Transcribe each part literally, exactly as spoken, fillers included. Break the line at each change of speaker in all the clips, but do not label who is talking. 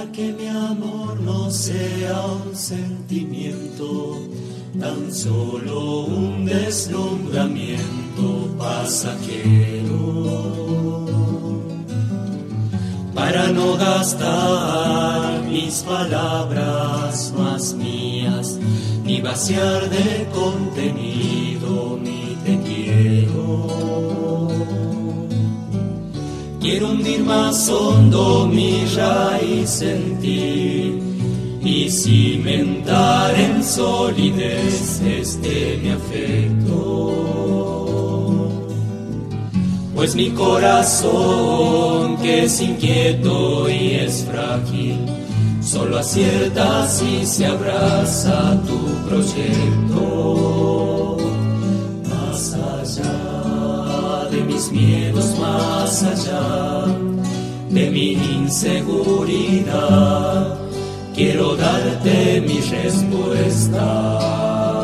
que mi amor no sea un sentimiento, tan solo un deslumbramiento pasajero. Para no gastar mis palabras más mías, ni vaciar de contenido mi te quiero. Quiero hundir más hondo mi raíz en ti y cimentar en solidez este mi afecto. Pues mi corazón, que es inquieto y es frágil, solo acierta si se abraza tu proyecto. Más allá de mis miedos, más allá de mi inseguridad, quiero darte mi respuesta.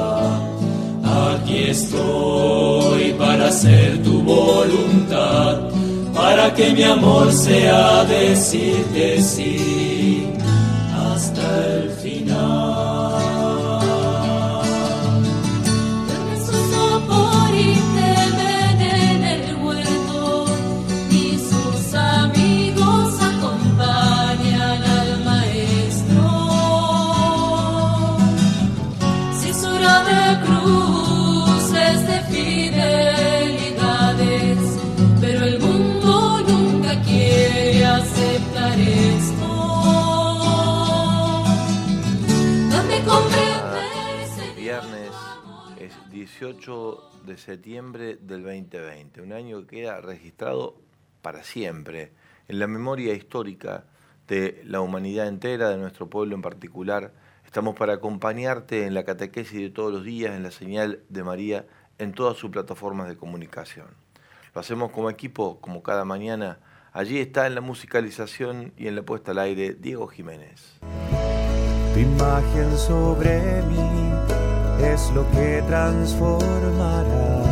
Aquí estoy para hacer tu voluntad, para que mi amor sea decirte sí hasta el final.
Duerme su sopor y temen en el huerto, y sus amigos acompañan al maestro. Si es hora de cruces, de fidelidades, pero el mundo nunca quiere aceptar esto. Dame comprender ese
Viernes es dieciocho de septiembre del veinte veinte, un año que queda registrado para siempre en la memoria histórica de la humanidad entera, de nuestro pueblo en particular. Estamos para acompañarte en la catequesis de todos los días, en la señal de María, en todas sus plataformas de comunicación. Lo hacemos como equipo, como cada mañana. Allí está en la musicalización y en la puesta al aire Diego Jiménez.
Tu imagen sobre mí es lo que transformará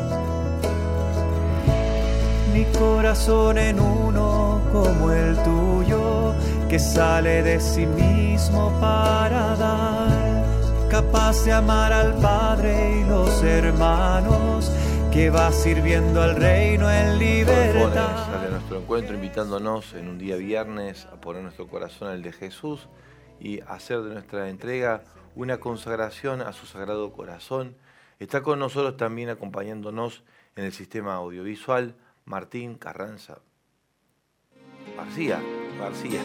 mi corazón en uno como el tuyo, que sale de sí mismo para dar, capaz de amar al Padre y los hermanos, que va sirviendo al reino en libertad.
Sale a nuestro encuentro invitándonos en un día viernes a poner nuestro corazón al de Jesús y hacer de nuestra entrega una consagración a su sagrado corazón. Está con nosotros también acompañándonos en el sistema audiovisual Martín Carranza García. García.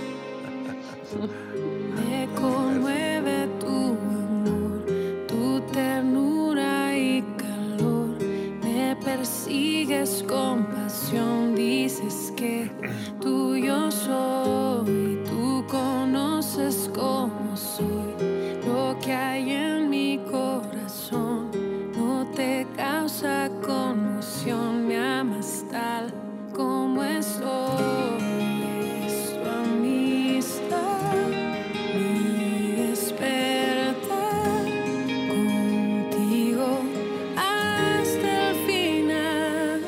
Me conmueve tu amor, tu ternura y calor. Me persigues con pasión, dices que tuyo soy. Tú conoces cómo soy, lo que hay en mi corazón no te causa conmoción. Me amas tal como estoy. Es tu amistad, mi despertar, contigo hasta el final.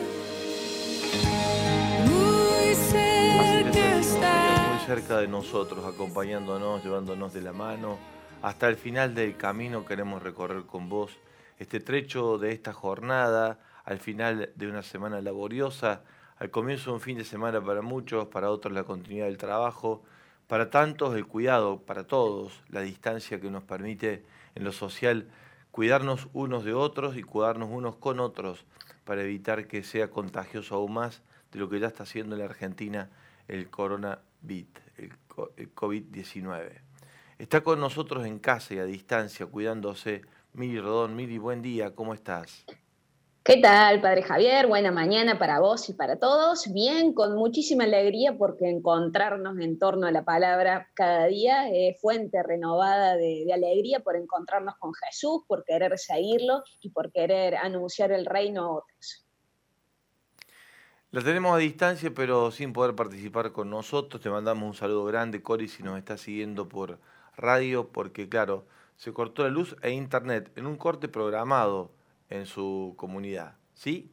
Muy cerca está,
Muy cerca de nosotros, acompañándonos, llevándonos de la mano. Hasta el final del camino queremos recorrer con vos este trecho de esta jornada, al final de una semana laboriosa, al comienzo de un fin de semana para muchos, para otros la continuidad del trabajo, para tantos el cuidado, para todos la distancia que nos permite en lo social cuidarnos unos de otros y cuidarnos unos con otros para evitar que sea contagioso aún más de lo que ya está haciendo en la Argentina el coronavirus, el COVID diecinueve. Está con nosotros en casa y a distancia, cuidándose, Mili Rodón. Mili, buen día, ¿cómo estás?
¿Qué tal, Padre Javier? Buena mañana para vos y para todos. Bien, con muchísima alegría porque encontrarnos en torno a la palabra cada día es fuente renovada de, de alegría por encontrarnos con Jesús, por querer seguirlo y por querer anunciar el reino a otros.
La tenemos a distancia, pero sin poder participar con nosotros. Te mandamos un saludo grande, Cori, si nos estás siguiendo por radio, porque claro, se cortó la luz e internet en un corte programado en su comunidad, ¿sí?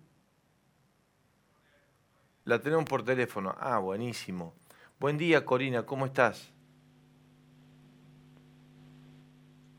La tenemos por teléfono. Ah, buenísimo. Buen día, Corina, ¿cómo estás?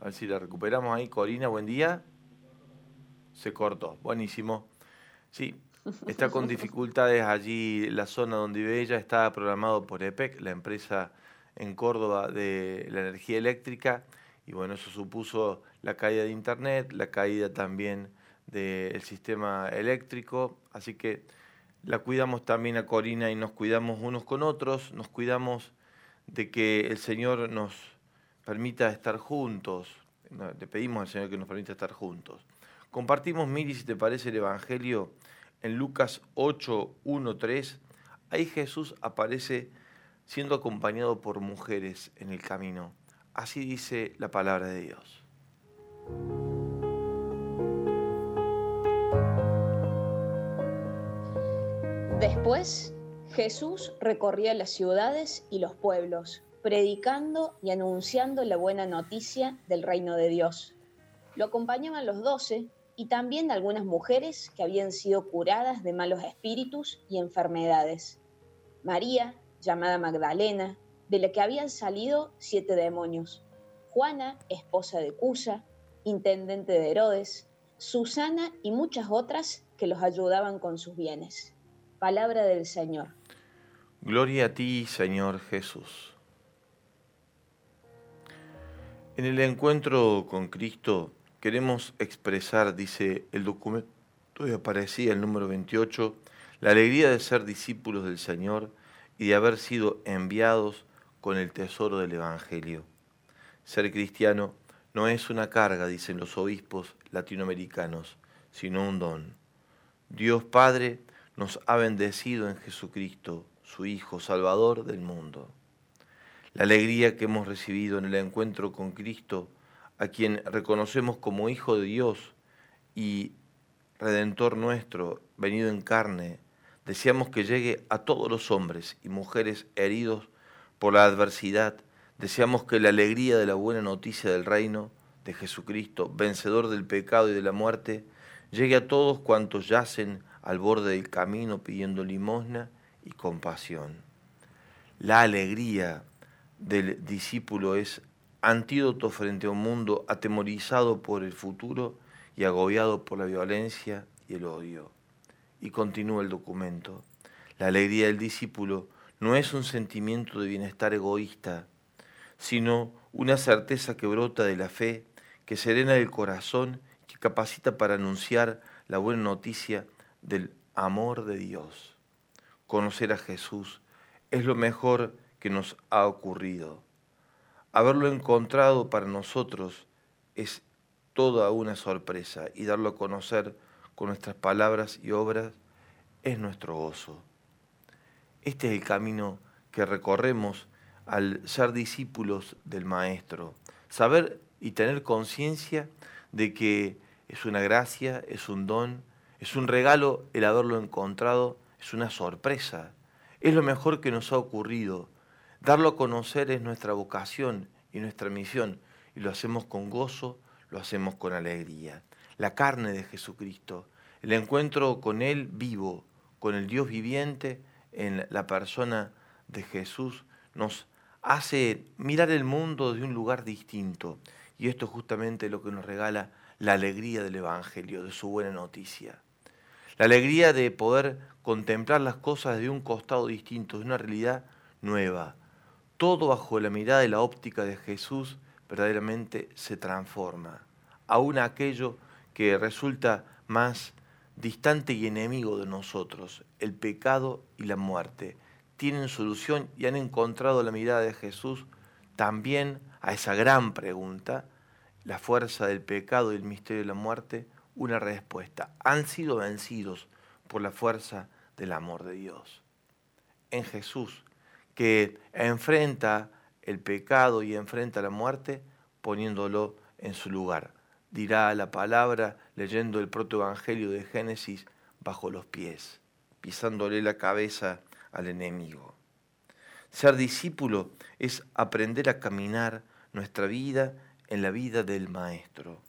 A ver si la recuperamos ahí. Corina, buen día. Se cortó, buenísimo. Sí, está con dificultades allí la zona donde vive ella. Está programado por E P E C, la empresa en Córdoba de la energía eléctrica. Y bueno, eso supuso la caída de internet, la caída también del sistema eléctrico. Así que la cuidamos también a Corina y nos cuidamos unos con otros. Nos cuidamos de que el Señor nos permita estar juntos. Le pedimos al Señor que nos permita estar juntos. Compartimos, Miri, si te parece, el Evangelio en Lucas ocho, uno, tres. Ahí Jesús aparece siendo acompañado por mujeres en el camino. Así dice la palabra de Dios.
Después, Jesús recorría las ciudades y los pueblos, predicando y anunciando la buena noticia del reino de Dios. Lo acompañaban los doce y también algunas mujeres que habían sido curadas de malos espíritus y enfermedades. María, llamada Magdalena, de la que habían salido siete demonios. Juana, esposa de Cusa, intendente de Herodes, Susana y muchas otras que los ayudaban con sus bienes. Palabra del Señor.
Gloria a ti, Señor Jesús. En el encuentro con Cristo queremos expresar, dice el documento que aparecía, el número veintiocho, la alegría de ser discípulos del Señor y de haber sido enviados con el tesoro del Evangelio. Ser cristiano no es una carga, dicen los obispos latinoamericanos, sino un don. Dios Padre nos ha bendecido en Jesucristo, su Hijo, Salvador del mundo. La alegría que hemos recibido en el encuentro con Cristo, a quien reconocemos como Hijo de Dios y Redentor nuestro, venido en carne, deseamos que llegue a todos los hombres y mujeres heridos por la adversidad. Deseamos que la alegría de la buena noticia del reino de Jesucristo, vencedor del pecado y de la muerte, llegue a todos cuantos yacen al borde del camino pidiendo limosna y compasión. La alegría del discípulo es antídoto frente a un mundo atemorizado por el futuro y agobiado por la violencia y el odio. Y continúa el documento. La alegría del discípulo no es un sentimiento de bienestar egoísta, sino una certeza que brota de la fe, que serena el corazón, que capacita para anunciar la buena noticia del amor de Dios. Conocer a Jesús es lo mejor que nos ha ocurrido. Haberlo encontrado para nosotros es toda una sorpresa y darlo a conocer con nuestras palabras y obras es nuestro gozo. Este es el camino que recorremos al ser discípulos del Maestro. Saber y tener conciencia de que es una gracia, es un don, es un regalo el haberlo encontrado, es una sorpresa. Es lo mejor que nos ha ocurrido. Darlo a conocer es nuestra vocación y nuestra misión, y lo hacemos con gozo, lo hacemos con alegría. La carne de Jesucristo, el encuentro con Él vivo, con el Dios viviente en la persona de Jesús, nos hace mirar el mundo de un lugar distinto. Y esto es justamente lo que nos regala la alegría del Evangelio, de su buena noticia. La alegría de poder contemplar las cosas de un costado distinto, de una realidad nueva. Todo bajo la mirada y la óptica de Jesús verdaderamente se transforma. Aún aquello que resulta más distante y enemigo de nosotros, el pecado y la muerte, tienen solución y han encontrado la mirada de Jesús también a esa gran pregunta, la fuerza del pecado y el misterio de la muerte, una respuesta. Han sido vencidos por la fuerza del amor de Dios. En Jesús, que enfrenta el pecado y enfrenta la muerte poniéndolo en su lugar. Dirá la palabra leyendo el protoevangelio de Génesis bajo los pies, pisándole la cabeza al enemigo. Ser discípulo es aprender a caminar nuestra vida en la vida del Maestro.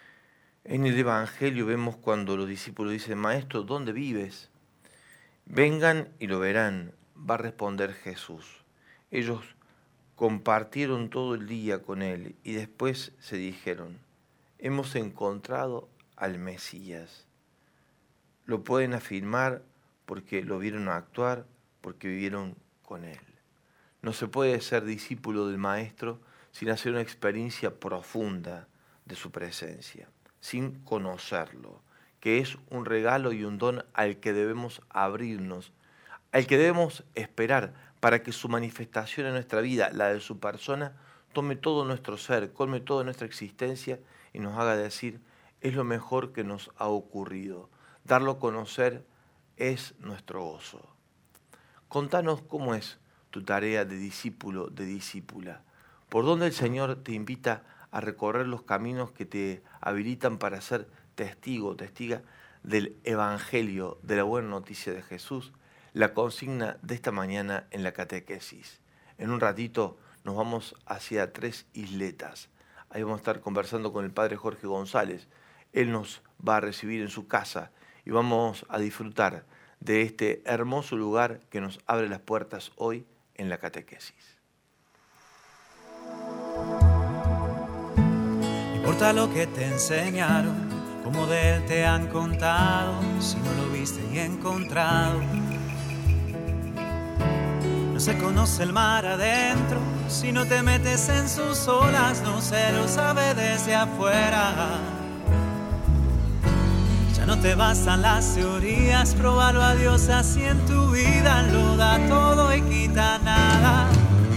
En el Evangelio vemos cuando los discípulos dicen, Maestro, ¿dónde vives? Vengan y lo verán, va a responder Jesús. Ellos compartieron todo el día con él y después se dijeron, hemos encontrado al Mesías. Lo pueden afirmar porque lo vieron actuar, porque vivieron con él. No se puede ser discípulo del Maestro sin hacer una experiencia profunda de su presencia, sin conocerlo, que es un regalo y un don al que debemos abrirnos, al que debemos esperar para que su manifestación en nuestra vida, la de su persona, tome todo nuestro ser, colme toda nuestra existencia y nos haga decir, es lo mejor que nos ha ocurrido. Darlo a conocer es nuestro gozo. Contanos cómo es tu tarea de discípulo, de discípula. ¿Por dónde el Señor te invita a recorrer los caminos que te habilitan para ser testigo, testiga del Evangelio, de la buena noticia de Jesús? La consigna de esta mañana en la catequesis. En un ratito nos vamos hacia Tres Isletas. Ahí vamos a estar conversando con el Padre Jorge González. Él nos va a recibir en su casa y vamos a disfrutar de este hermoso lugar que nos abre las puertas hoy en la catequesis.
No importa lo que te enseñaron, cómo de él te han contado, si no lo viste y encontrado. No se conoce el mar adentro, si no te metes en sus olas, no se lo sabe desde afuera. Ya no te bastan las teorías, probarlo a Dios así en tu vida, lo da todo y quita nada.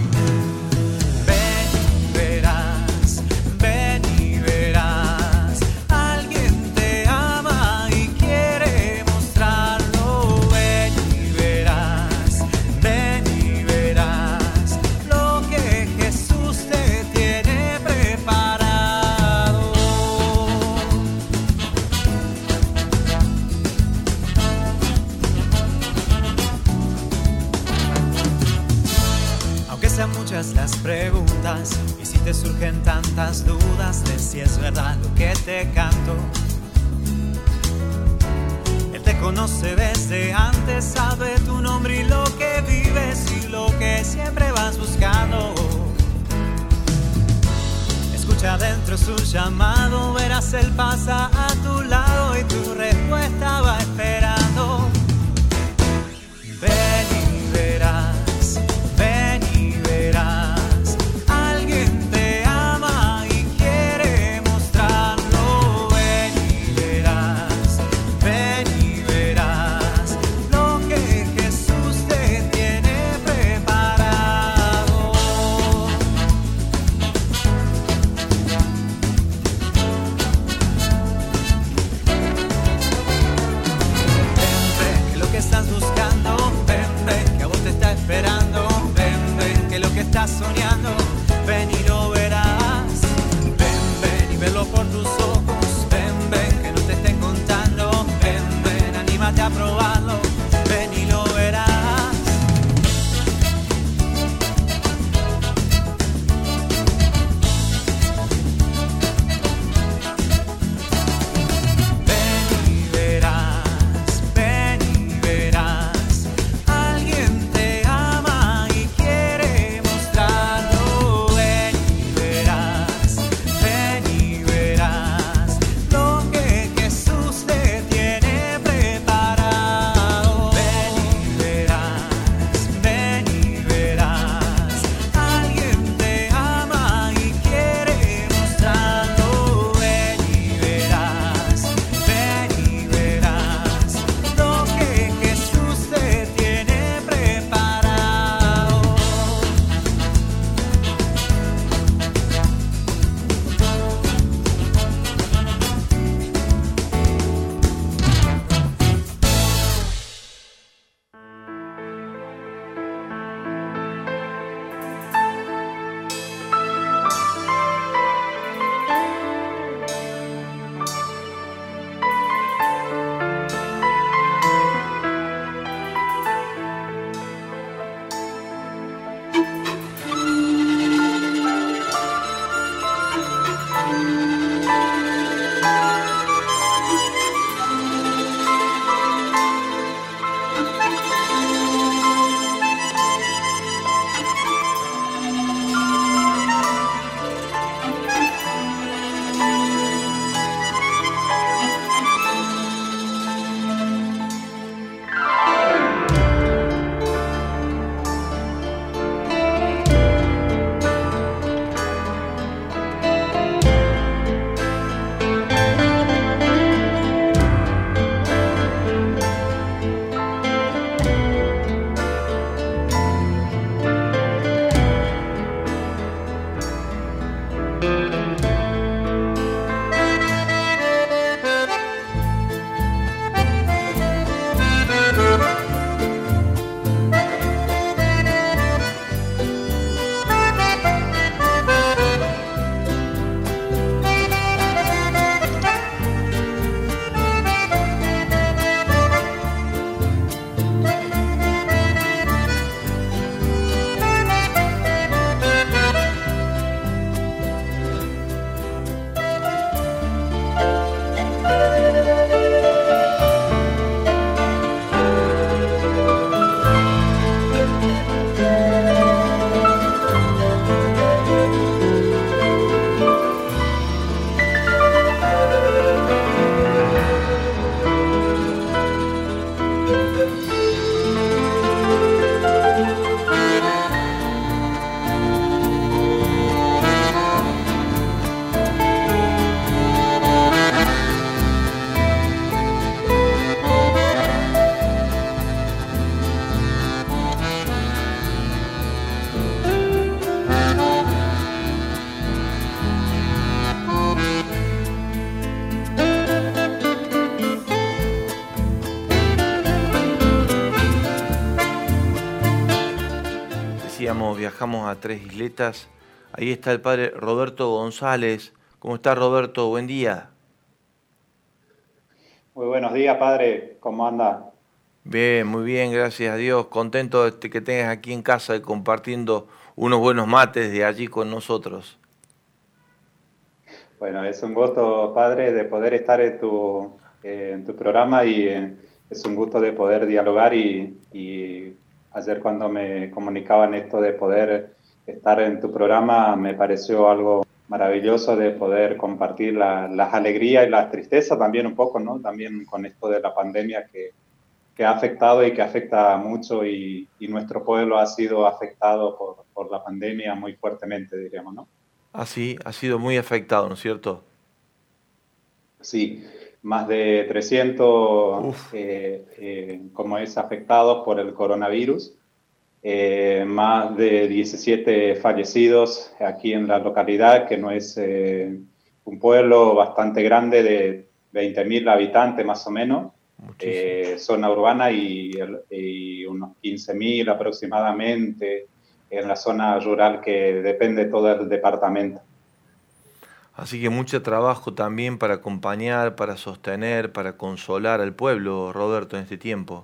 Ven y verás, ven y verás, alguien te ama y quiere mostrarlo. Ven y verás, ven y verás lo que Jesús te tiene preparado. Aunque sean muchas las preguntas y si te surgen tantas dudas de si es verdad lo que te canto, Él te conoce desde antes, sabe tu nombre y lo que vives y lo que siempre vas buscando. Escucha dentro su llamado, verás Él pasa a tu lado y tu respuesta va esperando. Ven y verás, ven y verás, alguien te ama y quiere mostrarlo. Ven y verás, ven y verás lo que Jesús te tiene preparado.
decíamos, viajamos a Tres Isletas. Ahí está el padre Roberto González. ¿Cómo está, Roberto? Buen día.
Muy buenos días, padre. ¿Cómo anda?
Bien, muy bien, gracias a Dios. Contento de que tengas aquí en casa y compartiendo unos buenos mates de allí con nosotros.
Bueno, es un gusto, padre, de poder estar en tu, eh, en tu programa y eh, es un gusto de poder dialogar y, y ayer cuando me comunicaban esto de poder estar en tu programa me pareció algo maravilloso de poder compartir la, las alegrías y las tristezas también un poco, ¿no? También con esto de la pandemia que, que ha afectado y que afecta mucho y, y nuestro pueblo ha sido afectado por, por la pandemia muy fuertemente, diríamos, ¿no?
Así, ha sido muy afectado, ¿no es cierto?
Sí, más de trescientos eh, eh, como es afectados por el coronavirus, eh, más de diecisiete fallecidos aquí en la localidad, que no es eh, un pueblo bastante grande de veinte mil habitantes más o menos, eh, zona urbana y, y unos quince mil aproximadamente en la zona rural que depende todo el departamento.
Así que mucho trabajo también para acompañar, para sostener, para consolar al pueblo, Roberto, en este tiempo.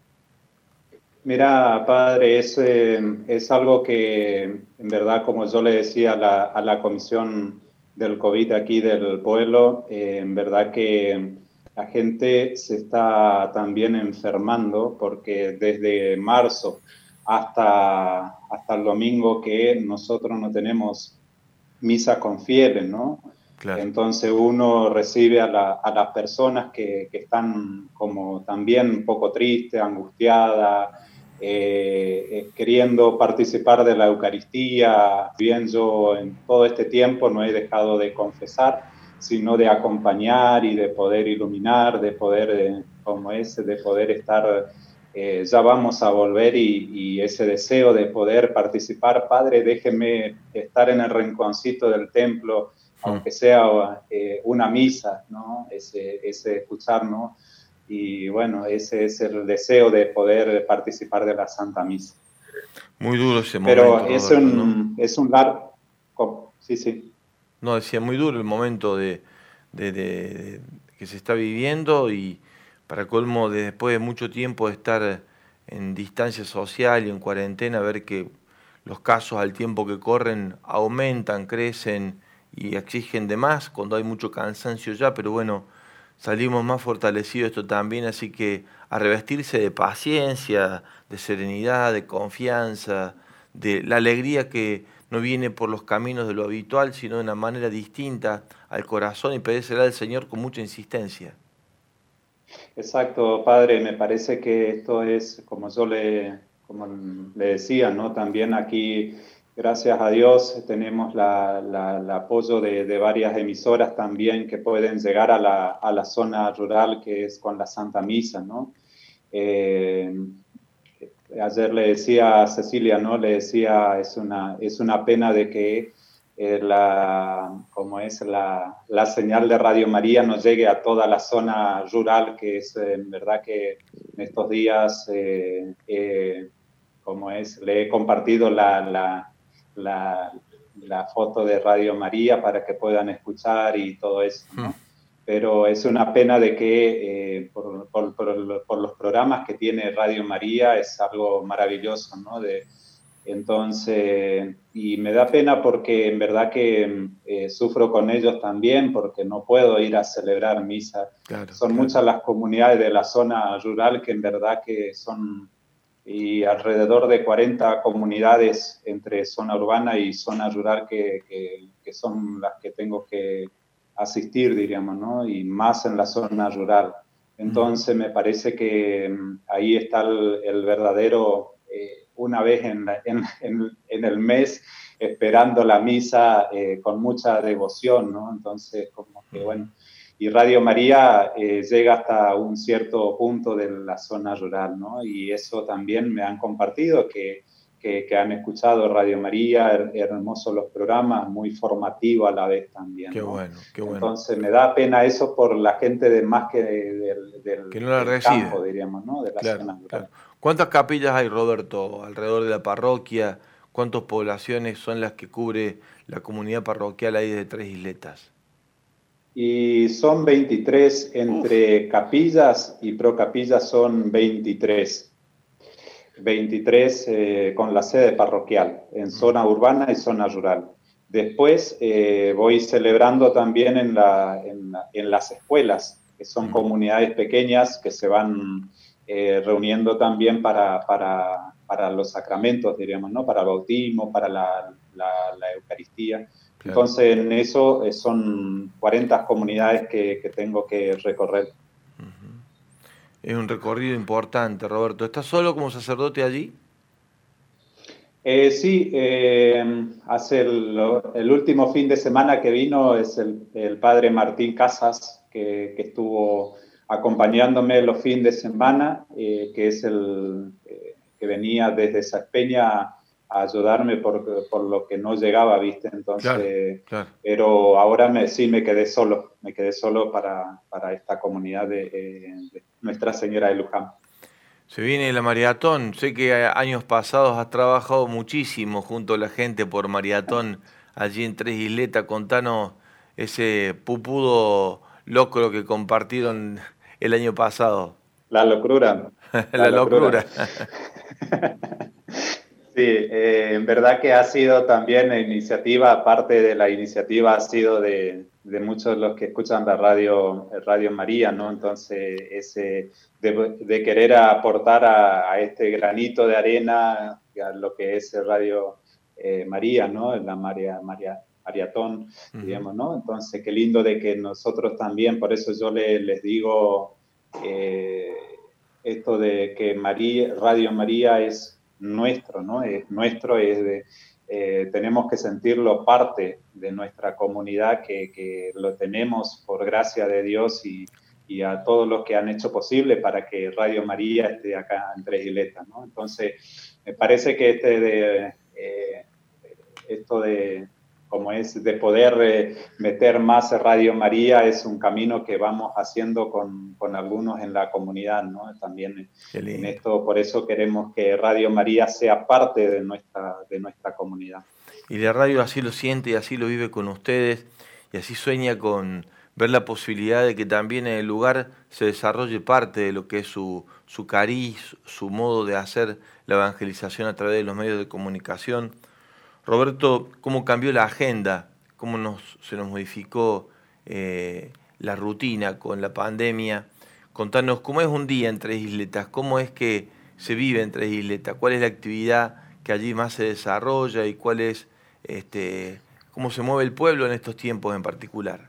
Mira, padre, es, eh, es algo que en verdad, como yo le decía a la, a la comisión del COVID aquí del pueblo, eh, en verdad que la gente se está también enfermando porque desde marzo hasta, hasta el domingo que nosotros no tenemos misa con fieles, ¿no? Claro. Entonces uno recibe a, la, a las personas que, que están como también un poco tristes, angustiadas, eh, eh, queriendo participar de la Eucaristía. Bien, yo en todo este tiempo no he dejado de confesar, sino de acompañar y de poder iluminar, de poder, eh, como ese, de poder estar... Eh, ya vamos a volver y, y ese deseo de poder participar, Padre, déjeme estar en el rinconcito del templo, aunque sea eh, una misa, ¿no? Ese, ese escuchar, ¿no? Y bueno, ese es el deseo de poder participar de la Santa Misa.
Muy duro ese momento,
Pero es,
Roberto,
un,
¿no?
es un largo... Sí, sí.
No, decía, muy duro el momento de, de, de, de que se está viviendo y para colmo, de después de mucho tiempo de estar en distancia social y en cuarentena, ver que los casos al tiempo que corren aumentan, crecen y exigen de más cuando hay mucho cansancio ya, pero bueno, salimos más fortalecidos esto también, así que a revestirse de paciencia, de serenidad, de confianza, de la alegría que no viene por los caminos de lo habitual, sino de una manera distinta al corazón y pedírsela al Señor con mucha insistencia.
Exacto, padre, me parece que esto es, como yo le, como le decía, ¿no? También aquí, gracias a Dios, tenemos la, la, el apoyo de, de varias emisoras también que pueden llegar a la, a la zona rural, que es con la Santa Misa, ¿no? Eh, ayer le decía a Cecilia, ¿no? Le decía, es una, es una pena de que Eh, la, como es la, la señal de Radio María no llegue a toda la zona rural, que es eh, en verdad que en estos días, eh, eh, como es, le he compartido la, la, la, la foto de Radio María para que puedan escuchar y todo eso, ¿no? Pero es una pena de que eh, por, por, por, por los programas que tiene Radio María es algo maravilloso, ¿no? De, Entonces, y me da pena porque en verdad que eh, sufro con ellos también porque no puedo ir a celebrar misa. Claro, son claro. Muchas las comunidades de la zona rural que en verdad que son, y alrededor de cuarenta comunidades entre zona urbana y zona rural que, que, que son las que tengo que asistir, diríamos, ¿no? Y más en la zona rural. Entonces, mm. me parece que ahí está el, el verdadero... Eh, una vez en, la, en, en, en el mes esperando la misa eh, con mucha devoción, ¿no? Entonces, como que bueno, y Radio María eh, llega hasta un cierto punto de la zona rural, ¿no? Y eso también me han compartido, que, que, que han escuchado Radio María, her, hermosos los programas, muy formativo a la vez también,
Qué
¿no?
bueno, qué bueno.
Entonces, me da pena eso por la gente de más que del, del,
que no la
del
recibe.
campo, diríamos, ¿no? De la
claro,
zona rural.
Claro. ¿Cuántas capillas hay, Roberto, alrededor de la parroquia? ¿Cuántas poblaciones son las que cubre la comunidad parroquial ahí de Tres Isletas?
Y son veintitrés entre Uf. capillas y procapillas son veintitrés. veintitrés eh, con la sede parroquial, en zona urbana y zona rural. Después eh, voy celebrando también en, la, en, la, en las escuelas, que son comunidades pequeñas que se van eh, reuniendo también para, para, para los sacramentos, diríamos, ¿no? Para el bautismo, para la, la, la Eucaristía. Claro. Entonces, en eso eh, son cuarenta comunidades que, que tengo que recorrer.
Es un recorrido importante, Roberto. ¿Estás solo como sacerdote allí?
Eh, sí, eh, hace el, el último fin de semana que vino es el, el padre Martín Casas, que, que estuvo acompañándome los fines de semana, eh, que es el eh, que venía desde Saspeña a ayudarme por, por lo que no llegaba, ¿viste? Entonces, claro, claro. Pero ahora me, sí me quedé solo, me quedé solo para, para esta comunidad de, de Nuestra Señora de Luján.
Se viene la maratón, sé que años pasados has trabajado muchísimo junto a la gente por maratón allí en Tres Isletas. Contanos ese pupudo locro que compartieron el año pasado.
La locura.
la, la locura.
locura. Sí, eh, en verdad que ha sido también la iniciativa, aparte de la iniciativa, ha sido de, de muchos de los que escuchan la radio, Radio María, ¿no? Entonces, ese de, de querer aportar a, a este granito de arena, a lo que es Radio eh, María, ¿no? La María, María, Maratón, uh-huh. digamos, ¿no? Entonces, qué lindo de que nosotros también, por eso yo le, les digo eh, esto de que María, Radio María es nuestro, ¿no? Es nuestro, es de, eh, tenemos que sentirlo parte de nuestra comunidad, que, que lo tenemos por gracia de Dios y, y a todos los que han hecho posible para que Radio María esté acá en Tres Isletas, ¿no? Entonces, me parece que este de, eh, esto de, como es, de poder eh, meter más Radio María es un camino que vamos haciendo con, con algunos en la comunidad, ¿no? También en esto, por eso queremos que Radio María sea parte de nuestra, de nuestra comunidad.
Y la radio así lo siente y así lo vive con ustedes y así sueña con ver la posibilidad de que también en el lugar se desarrolle parte de lo que es su, su cariz, su modo de hacer la evangelización a través de los medios de comunicación. Roberto, ¿cómo cambió la agenda? ¿Cómo nos, se nos modificó eh, la rutina con la pandemia? Contanos, ¿cómo es un día en Tres Isletas? ¿Cómo es que se vive en Tres Isletas? ¿Cuál es la actividad que allí más se desarrolla y cuál es, este, cómo se mueve el pueblo en estos tiempos en particular?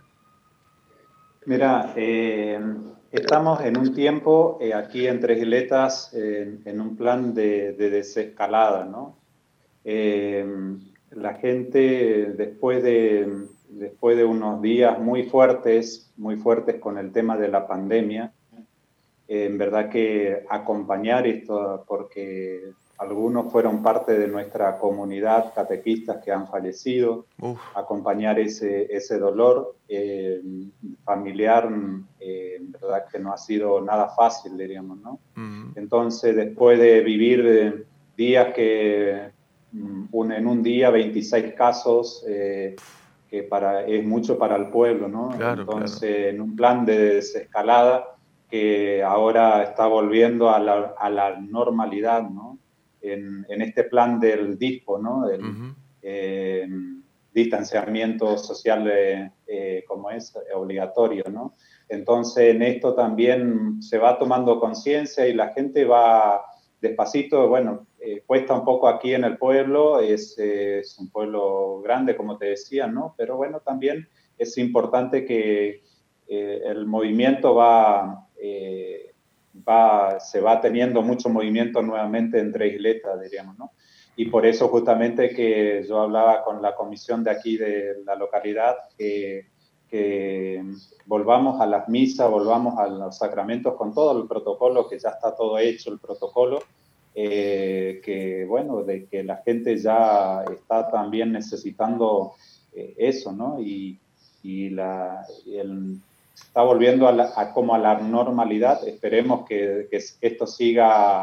Mira, eh, estamos en un tiempo eh, aquí en Tres Isletas eh, en un plan de, de desescalada, ¿no? Eh, la gente después de, después de unos días muy fuertes, muy fuertes con el tema de la pandemia, eh, en verdad que acompañar esto, porque algunos fueron parte de nuestra comunidad, catequistas que han fallecido, Uf. acompañar ese, ese dolor eh, familiar, eh, en verdad que no ha sido nada fácil, diríamos, ¿no? Uh-huh. Entonces, después de vivir eh, días que Un, en un día veintiséis casos, eh, que para, es mucho para el pueblo, ¿no?
Claro,
Entonces,
claro.
en un plan de desescalada que ahora está volviendo a la, a la normalidad, ¿no? En, en este plan del DISPO, ¿no? Del uh-huh. eh, distanciamiento social, eh, eh, como es, obligatorio, ¿no? Entonces, en esto también se va tomando conciencia y la gente va despacito, bueno, eh, cuesta un poco aquí en el pueblo, es, eh, es un pueblo grande, como te decía, ¿no? Pero bueno, también es importante que eh, el movimiento va, eh, va, se va teniendo mucho movimiento nuevamente en Tres Isletas, diríamos, ¿no? Y por eso justamente que yo hablaba con la comisión de aquí de la localidad, que, que volvamos a las misas, volvamos a los sacramentos con todo el protocolo, que ya está todo hecho el protocolo, eh, que bueno, de que la gente ya está también necesitando eh, eso, ¿no? Y, y la, el, está volviendo a, la, a como a la normalidad. Esperemos que, que esto siga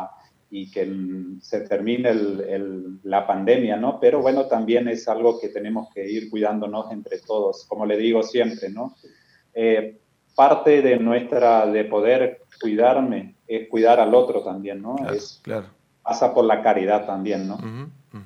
y que se termine el, el, la pandemia, ¿no? Pero bueno, también es algo que tenemos que ir cuidándonos entre todos, como le digo siempre, ¿no? Eh, parte de nuestra, de poder cuidarme, es cuidar al otro también, ¿no?
Claro,
es,
claro.
Pasa por la caridad también, ¿no?
Uh-huh, uh-huh.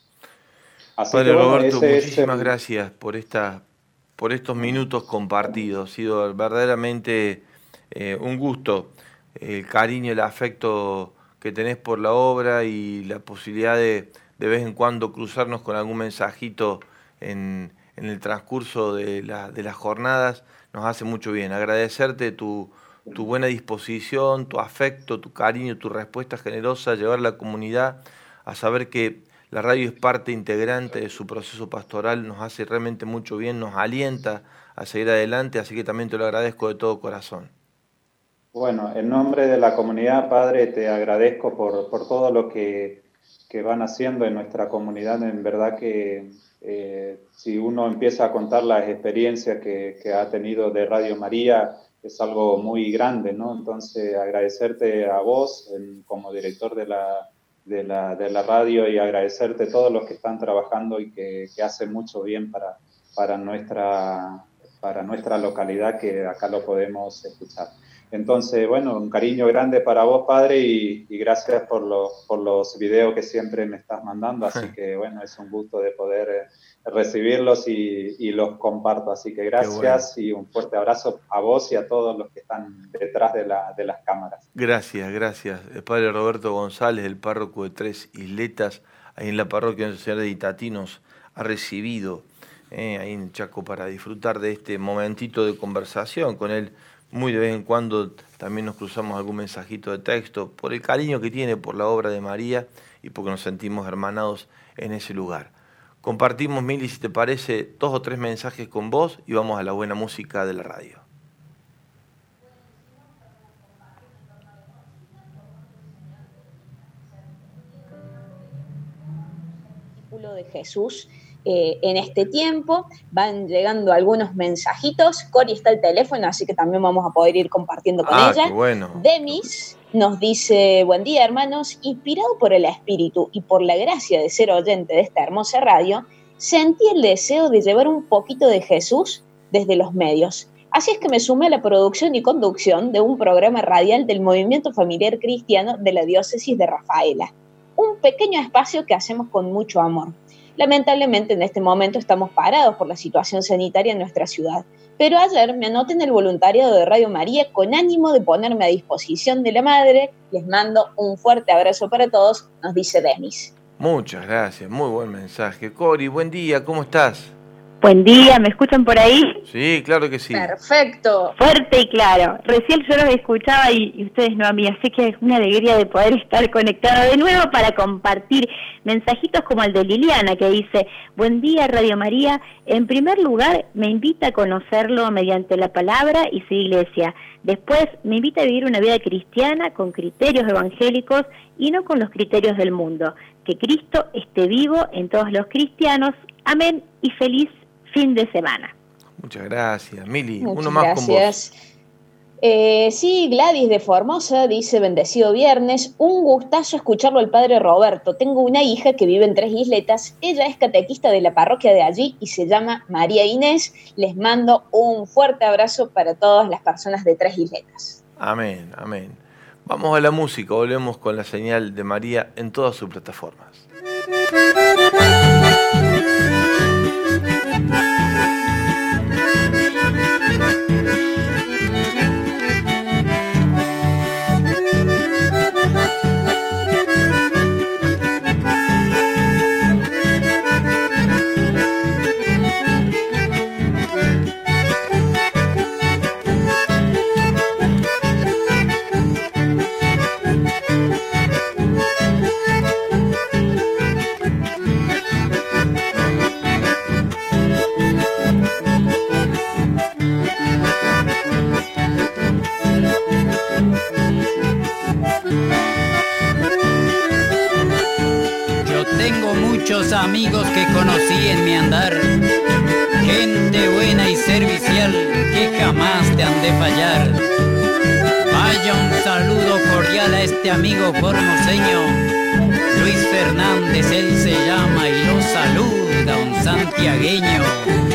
Así
Padre
que, bueno,
Roberto, muchísimas
es el...
gracias por, esta, por estos minutos compartidos. Ha sido verdaderamente eh, un gusto el cariño, el afecto que tenés por la obra y la posibilidad de de vez en cuando cruzarnos con algún mensajito en, en el transcurso de, la, de las jornadas nos hace mucho bien. Agradecerte tu, tu buena disposición, tu afecto, tu cariño, tu respuesta generosa, llevar a la comunidad a saber que la radio es parte integrante de su proceso pastoral, nos hace realmente mucho bien, nos alienta a seguir adelante, así que también te lo agradezco de todo corazón.
Bueno, en nombre de la comunidad, Padre, te agradezco por, por todo lo que, que van haciendo en nuestra comunidad. En verdad que eh, si uno empieza a contar las experiencias que, que ha tenido de Radio María, es algo muy grande, ¿no? Entonces, agradecerte a vos en, como director de la, de, la, de la radio y agradecerte a todos los que están trabajando y que, que hacen mucho bien para, para, nuestra, para nuestra localidad, que acá lo podemos escuchar. Entonces, bueno, un cariño grande para vos, Padre, y, y gracias por los, por los videos que siempre me estás mandando. Así que, bueno, es un gusto de poder eh, recibirlos y, y los comparto. Así que gracias bueno. Y un fuerte abrazo a vos y a todos los que están detrás de, la, de las cámaras.
Gracias, gracias. El Padre Roberto González, el párroco de Tres Isletas, ahí en la parroquia de Nuestra Señora de Itatí, nos ha recibido eh, ahí en Chaco para disfrutar de este momentito de conversación con él. Muy de vez en cuando también nos cruzamos algún mensajito de texto por el cariño que tiene por la obra de María y porque nos sentimos hermanados en ese lugar. Compartimos, Mili, si te parece, dos o tres mensajes con vos y vamos a la buena música de la radio.
Discípulo de Jesús. Eh, en este tiempo van llegando algunos mensajitos. Cori está el teléfono, así que también vamos a poder ir compartiendo con
ah,
ella.
Qué bueno.
Demis nos dice: buen día, hermanos, inspirado por el Espíritu y por la gracia de ser oyente de esta hermosa radio, sentí el deseo de llevar un poquito de Jesús desde los medios. Así es que me sumé a la producción y conducción de un programa radial del Movimiento Familiar Cristiano de la Diócesis de Rafaela. Un pequeño espacio que hacemos con mucho amor. Lamentablemente en este momento estamos parados por la situación sanitaria en nuestra ciudad, pero ayer me anoté en el voluntariado de Radio María con ánimo de ponerme a disposición de la Madre. Les mando un fuerte abrazo para todos, nos dice Demis.
Muchas gracias, muy buen mensaje. Cori, buen día, ¿cómo estás?
Buen día, ¿me escuchan por ahí?
Sí, claro que sí.
Perfecto.
Fuerte y claro. Recién yo los escuchaba y, y ustedes no a mí, así que es una alegría de poder estar conectado de nuevo para compartir mensajitos como el de Liliana, que dice: buen día, Radio María. En primer lugar, me invita a conocerlo mediante la palabra y su iglesia. Después, me invita a vivir una vida cristiana con criterios evangélicos y no con los criterios del mundo. Que Cristo esté vivo en todos los cristianos. Amén y feliz fin de semana.
Muchas gracias, Mili.
Muchas
Uno más
gracias.
con vos.
Eh, sí, Gladys de Formosa dice: bendecido viernes, un gustazo escucharlo al Padre Roberto. Tengo una hija que vive en Tres Isletas, ella es catequista de la parroquia de allí y se llama María Inés. Les mando un fuerte abrazo para todas las personas de Tres Isletas.
Amén, amén. Vamos a la música, volvemos con la señal de María en todas sus plataformas.
Muchos amigos que conocí en mi andar, gente buena y servicial que jamás te han de fallar. Vaya un saludo cordial especial a este amigo formoseño, Luis Fernández, él se llama y lo saluda un santiagueño.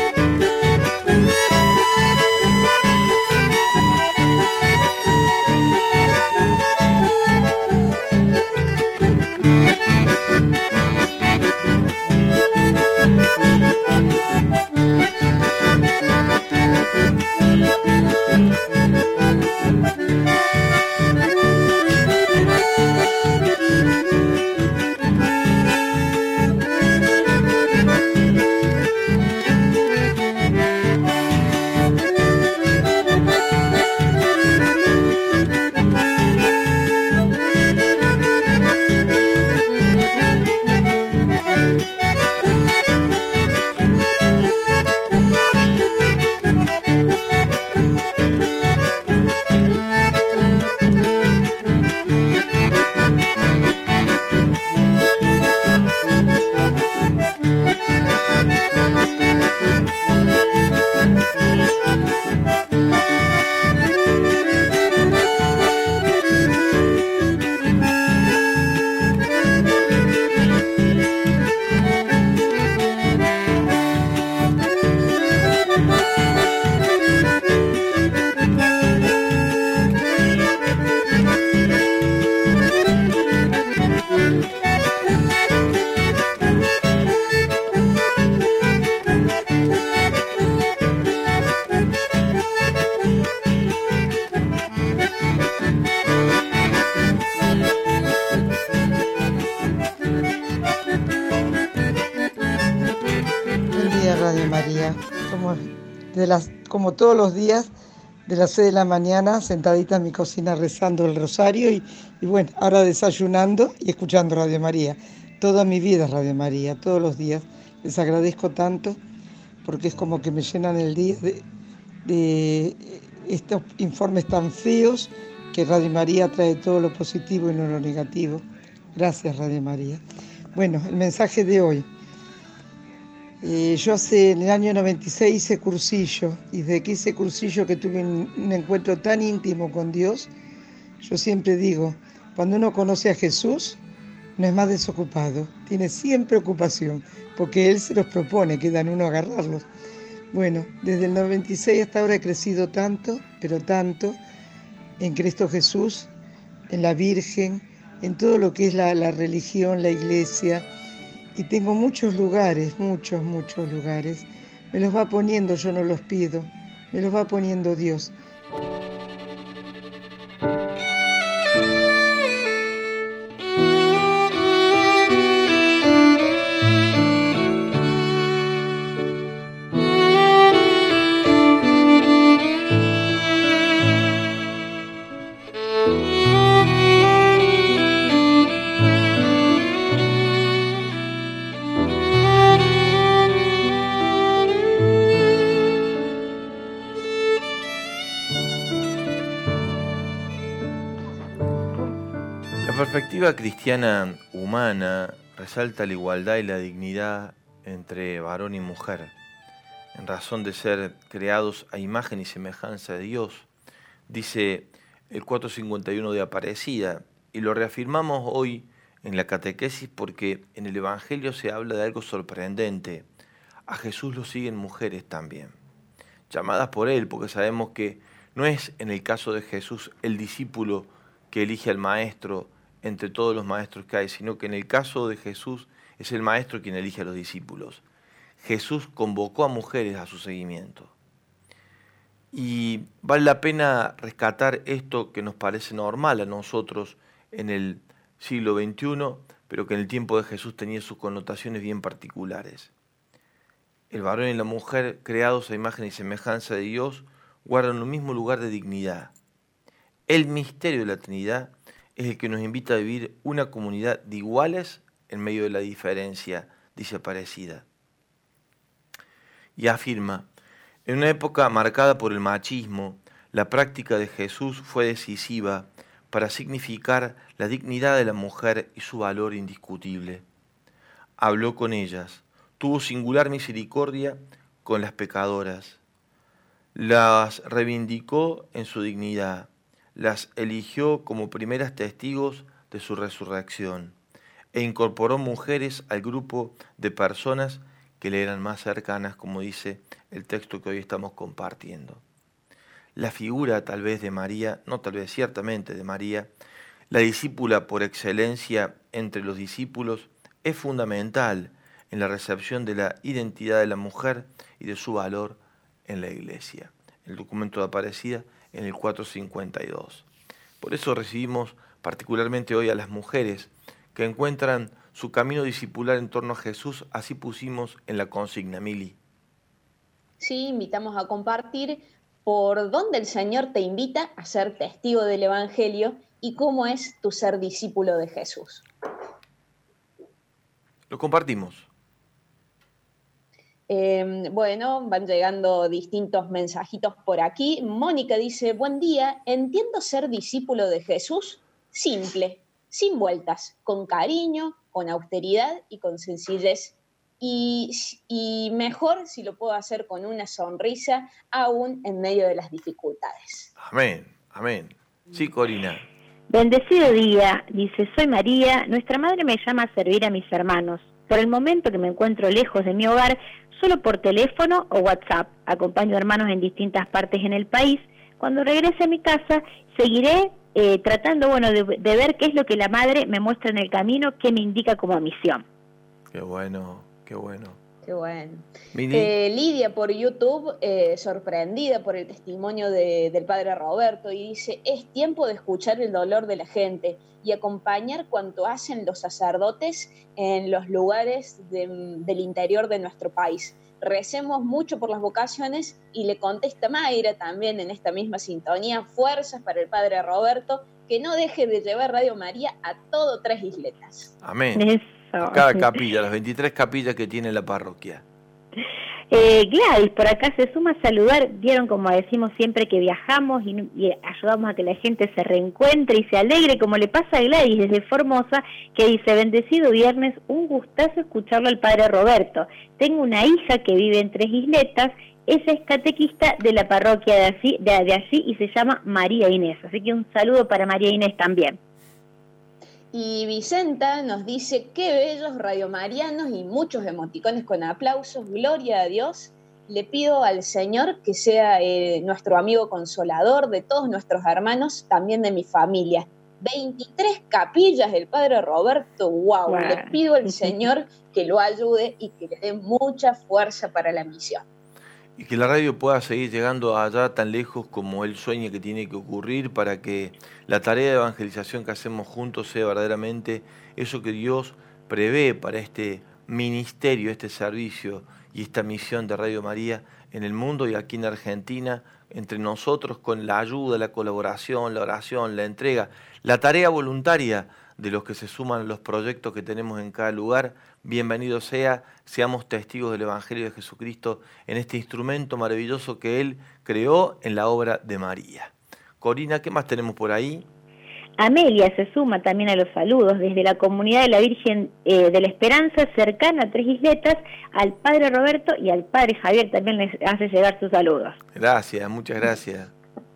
De las, como todos los días, de las seis de la mañana, sentadita en mi cocina rezando el rosario y, y bueno, ahora desayunando y escuchando Radio María. Toda mi vida es Radio María, todos los días. Les agradezco tanto porque es como que me llenan el día de, de estos informes tan feos que Radio María trae todo lo positivo y no lo negativo. Gracias, Radio María. Bueno, el mensaje de hoy. Eh, yo hace, en el año noventa y seis hice cursillo, y desde que hice cursillo que tuve un, un encuentro tan íntimo con Dios, yo siempre digo, cuando uno conoce a Jesús, no es más desocupado, tiene siempre ocupación, porque Él se los propone, queda en uno agarrarlos. Bueno, desde el noventa y seis hasta ahora he crecido tanto, pero tanto, en Cristo Jesús, en la Virgen, en todo lo que es la, la religión, la iglesia. Y tengo muchos lugares, muchos, muchos lugares. Me los va poniendo, yo no los pido, me los va poniendo Dios.
La perspectiva cristiana humana resalta la igualdad y la dignidad entre varón y mujer, en razón de ser creados a imagen y semejanza de Dios, dice el cuatrocientos cincuenta y uno de Aparecida, y lo reafirmamos hoy en la catequesis porque en el Evangelio se habla de algo sorprendente. A Jesús lo siguen mujeres también, llamadas por Él, porque sabemos que no es en el caso de Jesús el discípulo que elige al maestro entre todos los maestros que hay, sino que en el caso de Jesús es el maestro quien elige a los discípulos. Jesús convocó a mujeres a su seguimiento. Y vale la pena rescatar esto que nos parece normal a nosotros en el siglo veintiuno, pero que en el tiempo de Jesús tenía sus connotaciones bien particulares. El varón y la mujer, creados a imagen y semejanza de Dios, guardan un mismo lugar de dignidad. El misterio de la Trinidad es el que nos invita a vivir una comunidad de iguales en medio de la diferencia, dice Aparecida. Y afirma, en una época marcada por el machismo, la práctica de Jesús fue decisiva para significar la dignidad de la mujer y su valor indiscutible. Habló con ellas, tuvo singular misericordia con las pecadoras, las reivindicó en su dignidad, las eligió como primeras testigos de su resurrección e incorporó mujeres al grupo de personas que le eran más cercanas, como dice el texto que hoy estamos compartiendo. La figura tal vez de María, no tal vez, ciertamente de María, la discípula por excelencia entre los discípulos, es fundamental en la recepción de la identidad de la mujer y de su valor en la Iglesia. El documento de Aparecida en el cuatrocientos cincuenta y dos. Por eso recibimos particularmente hoy a las mujeres que encuentran su camino discipular en torno a Jesús, así pusimos en la consigna, Mili.
Sí, invitamos a compartir por dónde el Señor te invita a ser testigo del Evangelio y cómo es tu ser discípulo de Jesús.
Lo compartimos.
Eh, bueno, van llegando distintos mensajitos por aquí. Mónica dice, buen día, entiendo ser discípulo de Jesús simple, sin vueltas, con cariño, con austeridad y con sencillez. Y, y mejor si lo puedo hacer con una sonrisa, aún en medio de las dificultades.
Amén, amén. Sí, Corina.
Bendecido día, dice, soy María, nuestra madre me llama a servir a mis hermanos. Por el momento que me encuentro lejos de mi hogar, solo por teléfono o WhatsApp. Acompaño a hermanos en distintas partes en el país. Cuando regrese a mi casa, seguiré eh, tratando bueno, de, de ver qué es lo que la madre me muestra en el camino, qué me indica como misión.
Qué bueno, qué bueno.
Qué bueno. Eh, Lidia por YouTube, eh, sorprendida por el testimonio de, del padre Roberto, y dice, es tiempo de escuchar el dolor de la gente y acompañar cuanto hacen los sacerdotes en los lugares de, del interior de nuestro país. Recemos mucho por las vocaciones, y le contesta Mayra también en esta misma sintonía, fuerzas para el padre Roberto, que no deje de llevar Radio María a todo Tres Isletas.
Amén. Eso. A cada capilla, las veintitrés capillas que tiene la parroquia.
Eh, Gladys, por acá se suma a saludar. Vieron, como decimos siempre, que viajamos y, y ayudamos a que la gente se reencuentre y se alegre, como le pasa a Gladys desde Formosa, que dice, bendecido viernes, un gustazo escucharlo al padre Roberto. Tengo una hija que vive en Tres Isletas, ella es catequista de la parroquia de allí, de, de allí y se llama María Inés. Así que un saludo para María Inés también.
Y Vicenta nos dice, qué bellos radiomarianos y muchos emoticones con aplausos, gloria a Dios. Le pido al Señor que sea eh, nuestro amigo consolador de todos nuestros hermanos, también de mi familia. veintitrés capillas del padre Roberto, wow, wow. Le pido al Señor que lo ayude y que le dé mucha fuerza para la misión.
Y que la radio pueda seguir llegando allá tan lejos como él sueña que tiene que ocurrir, para que la tarea de evangelización que hacemos juntos sea verdaderamente eso que Dios prevé para este ministerio, este servicio y esta misión de Radio María en el mundo y aquí en Argentina, entre nosotros, con la ayuda, la colaboración, la oración, la entrega, la tarea voluntaria de los que se suman a los proyectos que tenemos en cada lugar. Bienvenido sea, seamos testigos del Evangelio de Jesucristo en este instrumento maravilloso que Él creó en la obra de María. Corina, ¿qué más tenemos por ahí?
Amelia se suma también a los saludos desde la comunidad de la Virgen eh, de la Esperanza, cercana a Tres Isletas, al padre Roberto y al padre Javier también les hace llegar sus saludos.
Gracias, muchas gracias.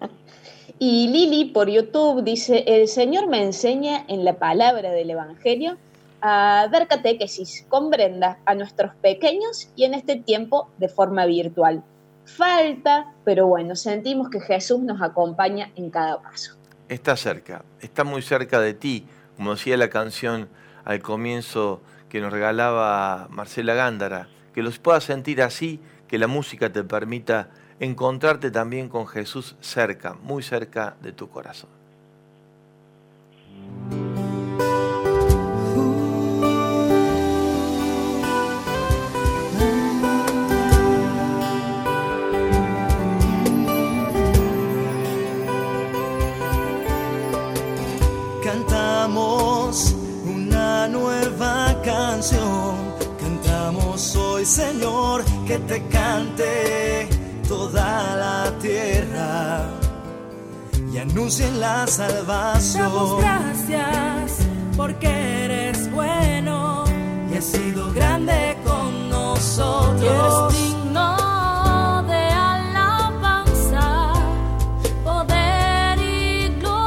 Y Lili por YouTube dice, el Señor me enseña en la palabra del Evangelio a dar catequesis con Brenda a nuestros pequeños y en este tiempo de forma virtual. Falta, pero bueno, sentimos que Jesús nos acompaña en cada paso.
Está cerca, está muy cerca de ti, como decía la canción al comienzo que nos regalaba Marcela Gándara, que los puedas sentir así, que la música te permita encontrarte también con Jesús cerca, muy cerca de tu corazón.
Cantamos una nueva canción, cantamos hoy, Señor, que te cante toda la tierra y anuncien la salvación.
Damos gracias porque eres bueno
y has sido grande con nosotros.
Eres digno de alabanza, poder y gloria.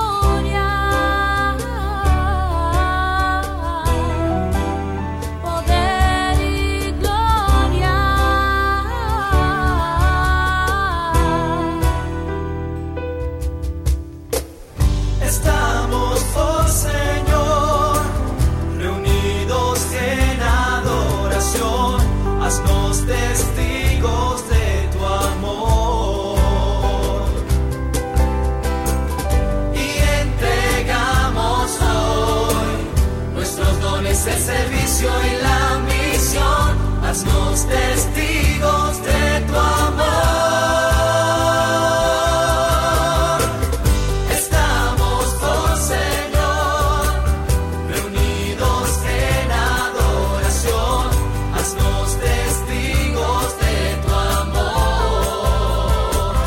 dones, el servicio y la misión, haznos testigos de tu amor. Estamos, oh Señor, reunidos en adoración, haznos testigos de tu amor.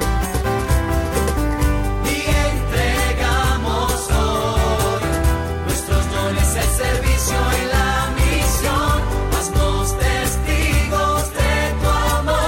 Y entregamos hoy nuestros dones, el servicio y la misión, haznos testigos de tu amor.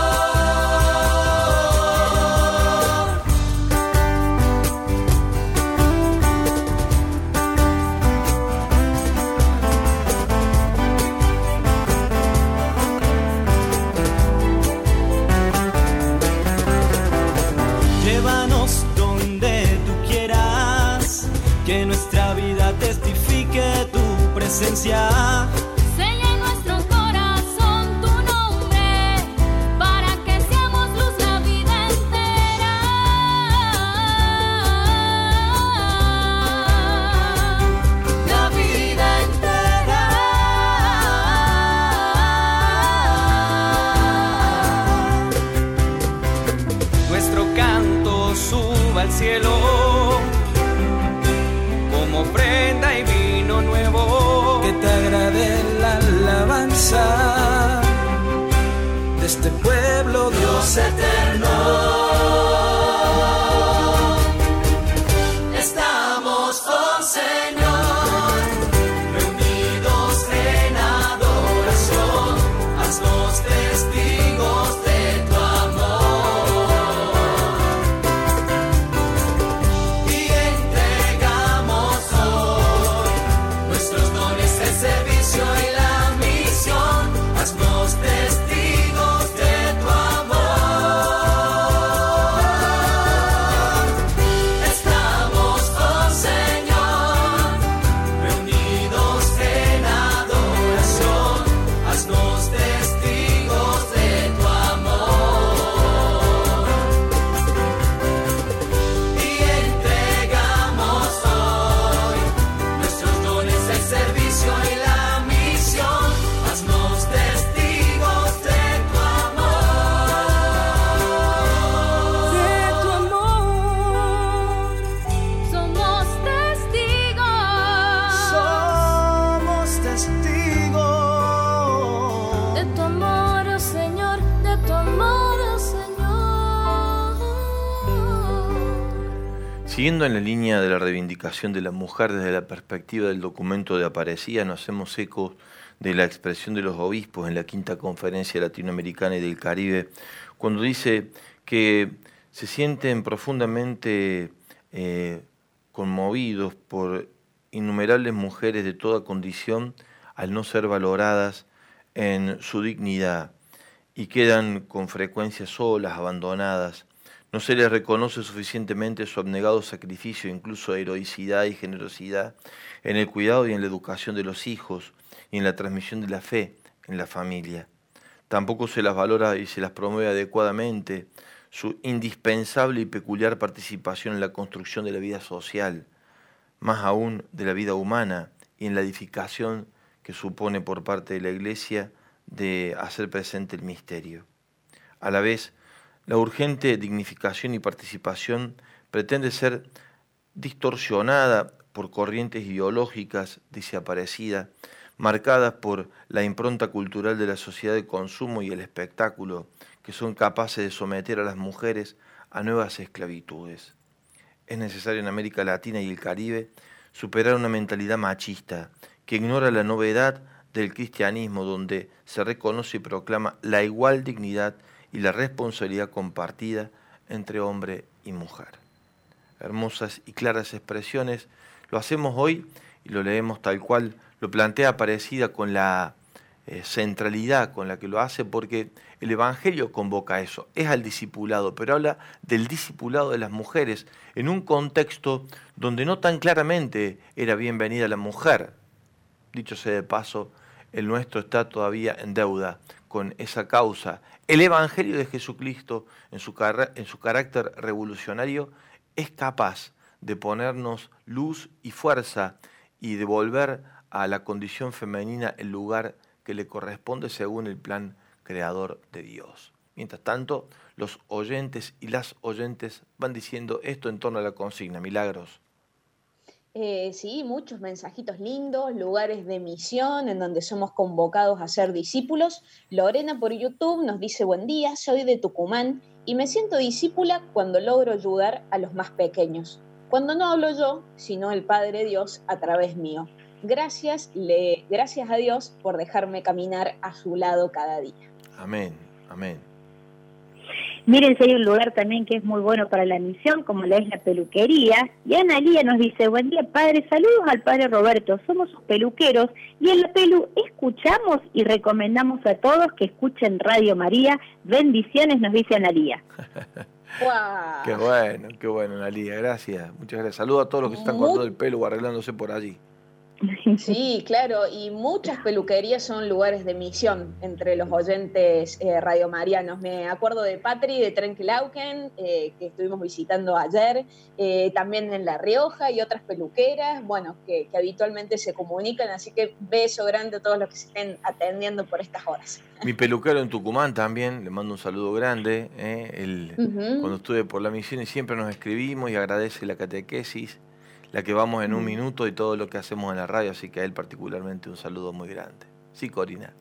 Llévanos donde tú quieras, que nuestra vida testifique tu presencia.
Sella en nuestro corazón tu nombre, para que seamos luz la vida entera.
La vida entera.
Nuestro canto suba al cielo como ofrenda y vino nuevo. Que te agrade la alabanza de este pueblo,
Dios eterno. Estamos, oh Señor, reunidos en adoración, haznos testigos de tu amor. Y entregamos hoy nuestros dones, el servicio y la misión, haznos testigos de tu amor. Estamos, oh Señor, reunidos en adoración, haznos testigos de tu amor. Y entregamos hoy nuestros dones, el servicio y la misión, haznos testigos de tu amor.
De tu amor.
Somos testigos
somos testigos.
de tu amor, oh Señor, de tu amor, oh Señor.
Siguiendo en la línea de la reivindicación de la mujer desde la perspectiva del documento de Aparecida, nos hacemos eco de la expresión de los obispos en la quinta conferencia latinoamericana y del Caribe, cuando dice que se sienten profundamente eh, conmovidos por innumerables mujeres de toda condición al no ser valoradas en su dignidad y quedan con frecuencia solas, abandonadas. No se les reconoce suficientemente su abnegado sacrificio, incluso heroicidad y generosidad, en el cuidado y en la educación de los hijos y en la transmisión de la fe en la familia. Tampoco se las valora y se las promueve adecuadamente su indispensable y peculiar participación en la construcción de la vida social, más aún de la vida humana, y en la edificación que supone por parte de la Iglesia de hacer presente el misterio. A la vez, la urgente dignificación y participación pretende ser distorsionada por corrientes ideológicas, dice Aparecida, marcadas por la impronta cultural de la sociedad de consumo y el espectáculo, que son capaces de someter a las mujeres a nuevas esclavitudes. Es necesario en América Latina y el Caribe superar una mentalidad machista que ignora la novedad del cristianismo, donde se reconoce y proclama la igual dignidad y la responsabilidad compartida entre hombre y mujer. Hermosas y claras expresiones, lo hacemos hoy y lo leemos tal cual lo plantea Aparecida, con la eh, centralidad con la que lo hace, porque el Evangelio convoca a eso, es al discipulado, pero habla del discipulado de las mujeres en un contexto donde no tan claramente era bienvenida la mujer. Dicho sea de paso, el nuestro está todavía en deuda con esa causa. El Evangelio de Jesucristo, en su, car- en su carácter revolucionario, es capaz de ponernos luz y fuerza y de volver a la condición femenina el lugar que le corresponde según el plan creador de Dios. Mientras tanto, los oyentes y las oyentes van diciendo esto en torno a la consigna. Milagros.
Eh, sí, muchos mensajitos lindos, lugares de misión en donde somos convocados a ser discípulos. Lorena por YouTube nos dice: buen día, soy de Tucumán y me siento discípula cuando logro ayudar a los más pequeños. Cuando no hablo yo, sino el Padre Dios a través mío. Gracias, le, gracias a Dios por dejarme caminar a su lado cada día.
Amén, amén.
Miren, si hay un lugar también que es muy bueno para la misión, como la es la peluquería. Y Analía nos dice: buen día, padre, saludos al padre Roberto, somos sus peluqueros y en la Pelu escuchamos y recomendamos a todos que escuchen Radio María. Bendiciones, nos dice Analía.
¡Wow!
Qué bueno, qué bueno, Analía, gracias, muchas gracias. Saludos a todos los que se están cortando el pelo o arreglándose por allí.
Sí, claro, y muchas peluquerías son lugares de misión entre los oyentes eh, radiomarianos. Me acuerdo de Patri de Trenquelauquen, eh, que estuvimos visitando ayer, eh, también en La Rioja y otras peluqueras, bueno, que, que habitualmente se comunican, así que beso grande a todos los que se estén atendiendo por estas horas.
Mi peluquero en Tucumán también, le mando un saludo grande, eh, el, uh-huh. cuando estuve por la misión y siempre nos escribimos y agradece la catequesis, la que vamos en un minuto y todo lo que hacemos en la radio, así que a él particularmente un saludo muy grande. Sí, Corina.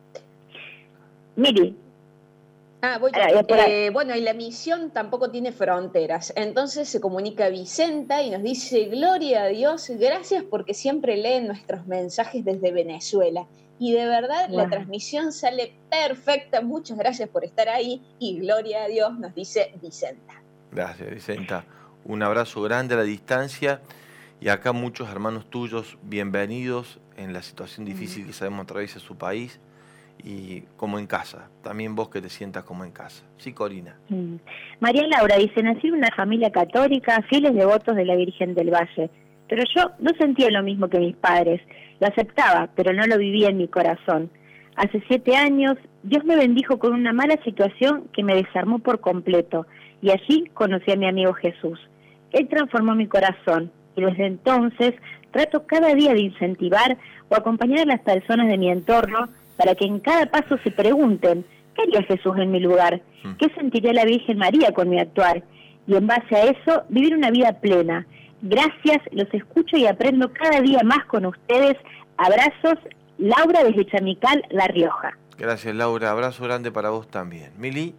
Miri.
Ah, voy yo. Eh, bueno, y la misión tampoco tiene fronteras. Entonces se comunica Vicenta y nos dice: gloria a Dios, gracias porque siempre leen nuestros mensajes desde Venezuela. Y de verdad, wow, la transmisión sale perfecta. Muchas gracias por estar ahí y gloria a Dios, nos dice Vicenta.
Gracias, Vicenta. Un abrazo grande a la distancia. Y acá muchos hermanos tuyos, bienvenidos en la situación difícil que sabemos atraviesa su país y como en casa. También vos que te sientas como en casa. Sí, Corina.
Mm. María Laura dice: nací en una familia católica, fieles devotos de la Virgen del Valle. Pero yo no sentía lo mismo que mis padres. Lo aceptaba, pero no lo vivía en mi corazón. Hace siete años, Dios me bendijo con una mala situación que me desarmó por completo. Y allí conocí a mi amigo Jesús. Él transformó mi corazón. Y desde entonces trato cada día de incentivar o acompañar a las personas de mi entorno para que en cada paso se pregunten: ¿qué haría Jesús en mi lugar? ¿Qué sentiría la Virgen María con mi actuar? Y en base a eso, vivir una vida plena. Gracias, los escucho y aprendo cada día más con ustedes. Abrazos, Laura desde Chamical, La Rioja.
Gracias, Laura. Abrazo grande para vos también. Mili.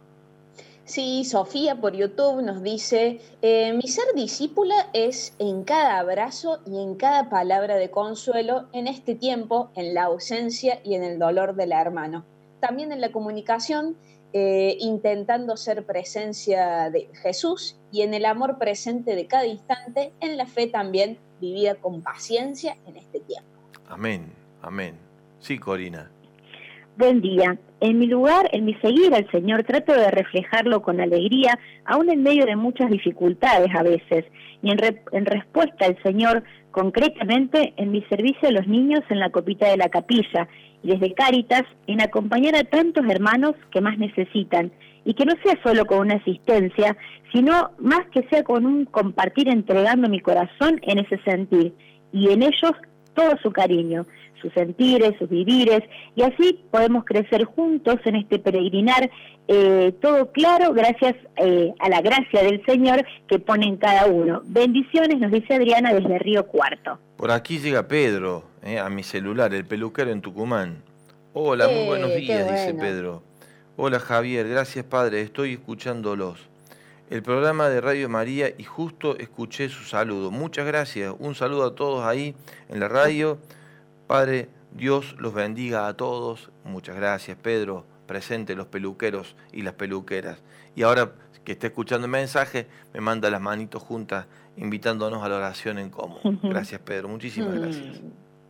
Sí, Sofía por YouTube nos dice: eh, mi ser discípula es en cada abrazo y en cada palabra de consuelo en este tiempo, en la ausencia y en el dolor del hermano. También en la comunicación, eh, intentando ser presencia de Jesús y en el amor presente de cada instante, en la fe también vivida con paciencia en este tiempo.
Amén, amén. Sí, Corina.
Buen día. En mi lugar, en mi seguir al Señor, trato de reflejarlo con alegría, aún en medio de muchas dificultades a veces, y en, re, en respuesta al Señor, concretamente en mi servicio a los niños en la copita de la capilla, y desde Cáritas, en acompañar a tantos hermanos que más necesitan, y que no sea solo con una asistencia, sino más que sea con un compartir entregando mi corazón en ese sentir, y en ellos todo su cariño, sus sentires, sus vivires, y así podemos crecer juntos en este peregrinar, eh, todo claro, gracias eh, a la gracia del Señor que pone en cada uno. Bendiciones, nos dice Adriana desde Río Cuarto.
Por aquí llega Pedro, eh, a mi celular, el peluquero en Tucumán. Hola, muy
eh,
buenos días,
bueno.
dice Pedro. Hola Javier, gracias padre, estoy escuchándolos. El programa de Radio María y justo escuché su saludo. Muchas gracias, un saludo a todos ahí en la radio. Padre, Dios los bendiga a todos. Muchas gracias, Pedro, presente los peluqueros y las peluqueras. Y ahora que está escuchando el mensaje, me manda las manitos juntas, invitándonos a la oración en común. Gracias, Pedro, muchísimas gracias.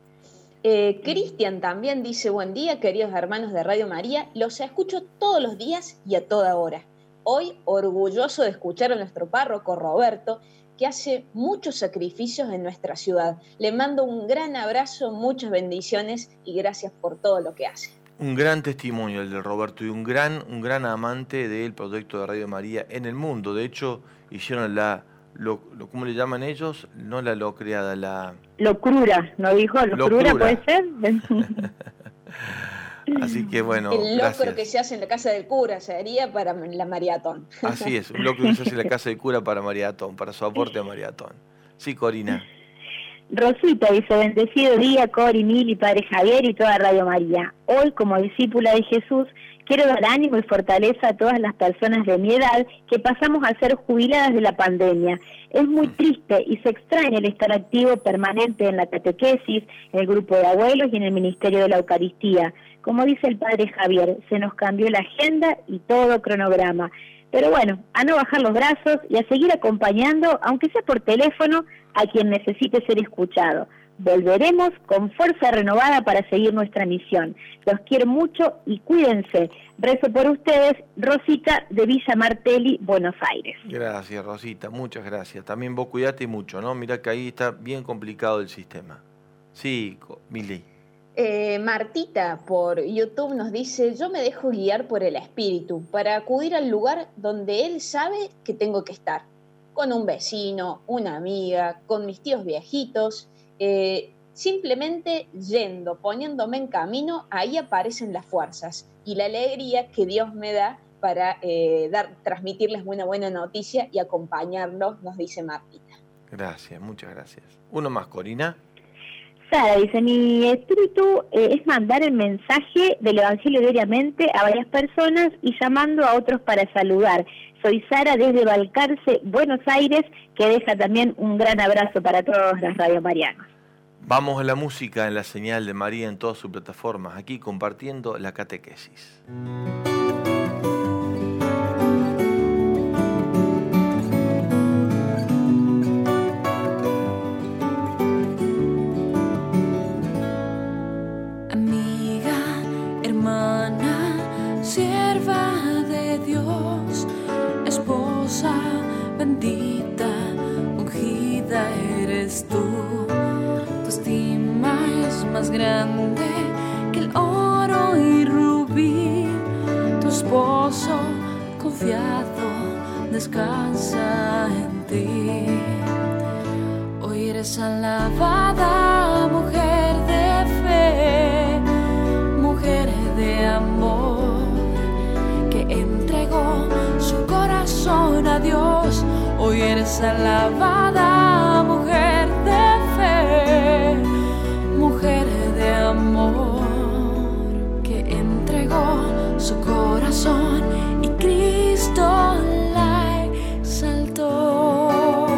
Eh, Cristian también dice: buen día, queridos hermanos de Radio María, los escucho todos los días y a toda hora. Hoy, orgulloso de escuchar a nuestro párroco Roberto, que hace muchos sacrificios en nuestra ciudad. Le mando un gran abrazo, muchas bendiciones y gracias por todo lo que hace.
Un gran testimonio el de Roberto y un gran, un gran amante del proyecto de Radio María en el mundo. De hecho, hicieron la lo, lo, ¿cómo le llaman ellos? No la locreada, la...
Locrura, ¿no dijo? ¿Locrura,
Locrura.
puede ser?
Así que bueno,
el locro
gracias.
que se hace en la casa del cura sería para la maratón.
Así es, un locro que se hace en la casa del cura para maratón, para su aporte a maratón. Sí, Corina.
Rosita dice, bendecido día, Cori, Mili, Padre Javier y toda Radio María. Hoy, como discípula de Jesús, quiero dar ánimo y fortaleza a todas las personas de mi edad que pasamos a ser jubiladas de la pandemia. Es muy triste y se extraña el estar activo permanente en la catequesis, en el grupo de abuelos y en el Ministerio de la Eucaristía. Como dice el Padre Javier, se nos cambió la agenda y todo cronograma. Pero bueno, a no bajar los brazos y a seguir acompañando, aunque sea por teléfono, a quien necesite ser escuchado. Volveremos con fuerza renovada para seguir nuestra misión. Los quiero mucho y cuídense. Rezo por ustedes, Rosita de Villa Martelli, Buenos Aires.
Gracias, Rosita, muchas gracias. También vos cuidate mucho, ¿no? Mirá que ahí está bien complicado el sistema. Sí, Mili.
Eh, Martita por YouTube nos dice, yo me dejo guiar por el Espíritu para acudir al lugar donde Él sabe que tengo que estar, con un vecino, una amiga, con mis tíos viejitos, eh, simplemente yendo, poniéndome en camino, ahí aparecen las fuerzas y la alegría que Dios me da para eh, dar, transmitirles una buena noticia y acompañarlos, nos dice Martita.
Gracias, muchas gracias. Uno más, Corina.
Sara dice, mi espíritu eh, es mandar el mensaje del Evangelio diariamente a varias personas y llamando a otros para saludar. Soy Sara desde Balcarce, Buenos Aires, que deja también un gran abrazo para todos los radiomarianos.
Vamos a la música en la señal de María en todas sus plataformas, aquí compartiendo la catequesis.
Bendita, ungida eres tú. Tu estima es más grande que el oro y rubí. Tu esposo confiado descansa en ti. Hoy eres alabada, mujer de fe, mujer de amor, que entregó su corazón a Dios. Hoy eres alabada, mujer de fe, mujer de amor, que entregó su corazón y Cristo la exaltó.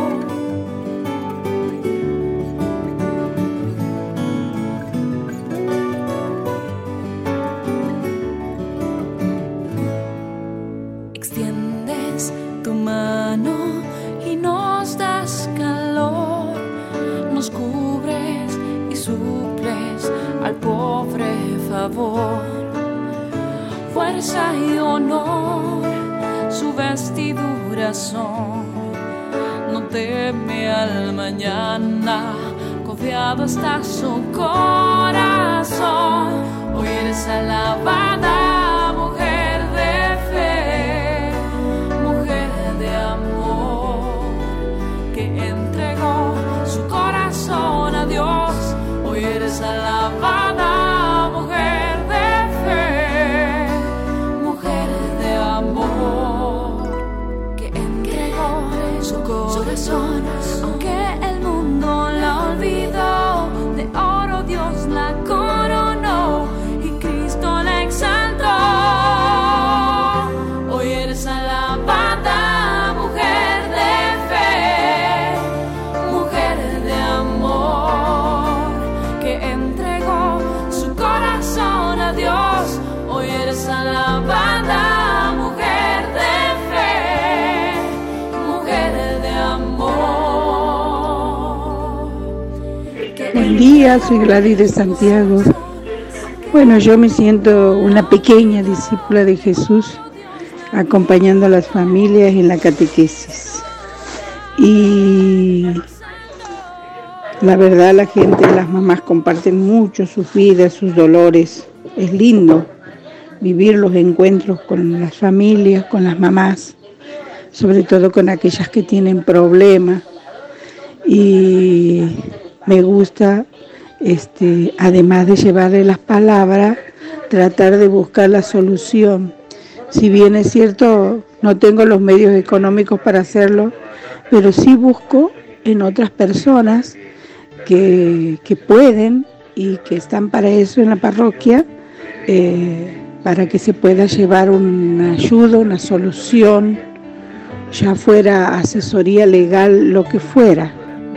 Extiendes tu mano y nos das calor, nos cubres y suples al pobre favor. Fuerza y honor, su vestidura son. No teme al mañana, confiado está su corazón. Hoy eres alabada, mujer de fe, mujer de amor, que entregó su corazón a Dios. Hoy eres alabada, mujer de fe, mujer de amor, que entregó su corazón. Aunque el mundo la olvidó, de oro Dios la coronó y Cristo la exaltó. Hoy eres alabada, mujer de fe, mujer de amor, que entregó su corazón a Dios. Hoy eres alabada, mujer de fe, mujer de amor.
Buen día, soy Gladys de Santiago. Bueno, yo me siento una pequeña discípula de Jesús, acompañando a las familias en la catequesis. Y la verdad, la gente, las mamás comparten mucho sus vidas, sus dolores. Es lindo vivir los encuentros con las familias, con las mamás. sobre todo con aquellas que tienen problemas. Y me gusta, este, además de llevarle las palabras, tratar de buscar la solución. Si bien es cierto, no tengo los medios económicos para hacerlo, pero sí busco en otras personas que, que pueden y que están para eso en la parroquia, eh, para que se pueda llevar una ayuda, una solución, ya fuera asesoría legal, lo que fuera.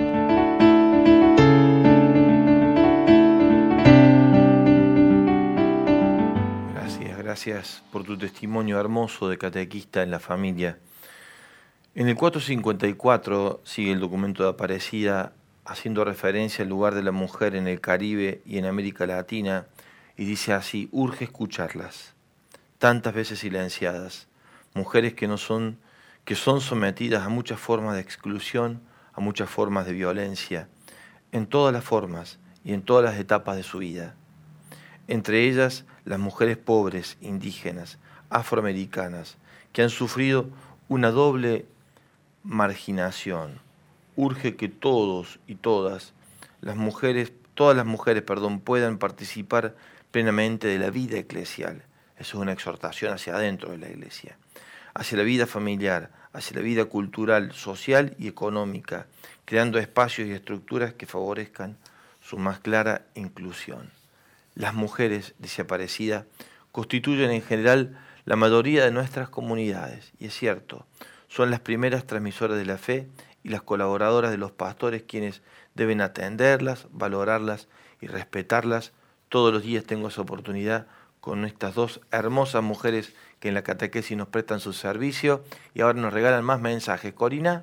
Gracias, gracias por tu testimonio hermoso de catequista en la familia. En el cuatrocientos cincuenta y cuatro sigue el documento de Aparecida, haciendo referencia al lugar de la mujer en el Caribe y en América Latina, y dice así: urge escucharlas, tantas veces silenciadas, mujeres que no son, que son sometidas a muchas formas de exclusión, a muchas formas de violencia, en todas las formas y en todas las etapas de su vida. Entre ellas, las mujeres pobres, indígenas, afroamericanas, que han sufrido una doble marginación. Urge que todos y todas las mujeres, todas las mujeres, perdón, puedan participar plenamente de la vida eclesial. Eso es una exhortación hacia adentro de la Iglesia, hacia la vida familiar, hacia la vida cultural, social y económica, creando espacios y estructuras que favorezcan su más clara inclusión. Las mujeres, dice Aparecida, constituyen en general la mayoría de nuestras comunidades, y es cierto, son las primeras transmisoras de la fe y las colaboradoras de los pastores quienes deben atenderlas, valorarlas y respetarlas. Todos los días tengo esa oportunidad con estas dos hermosas mujeres que en la catequesis nos prestan su servicio y ahora nos regalan más mensajes. Corina.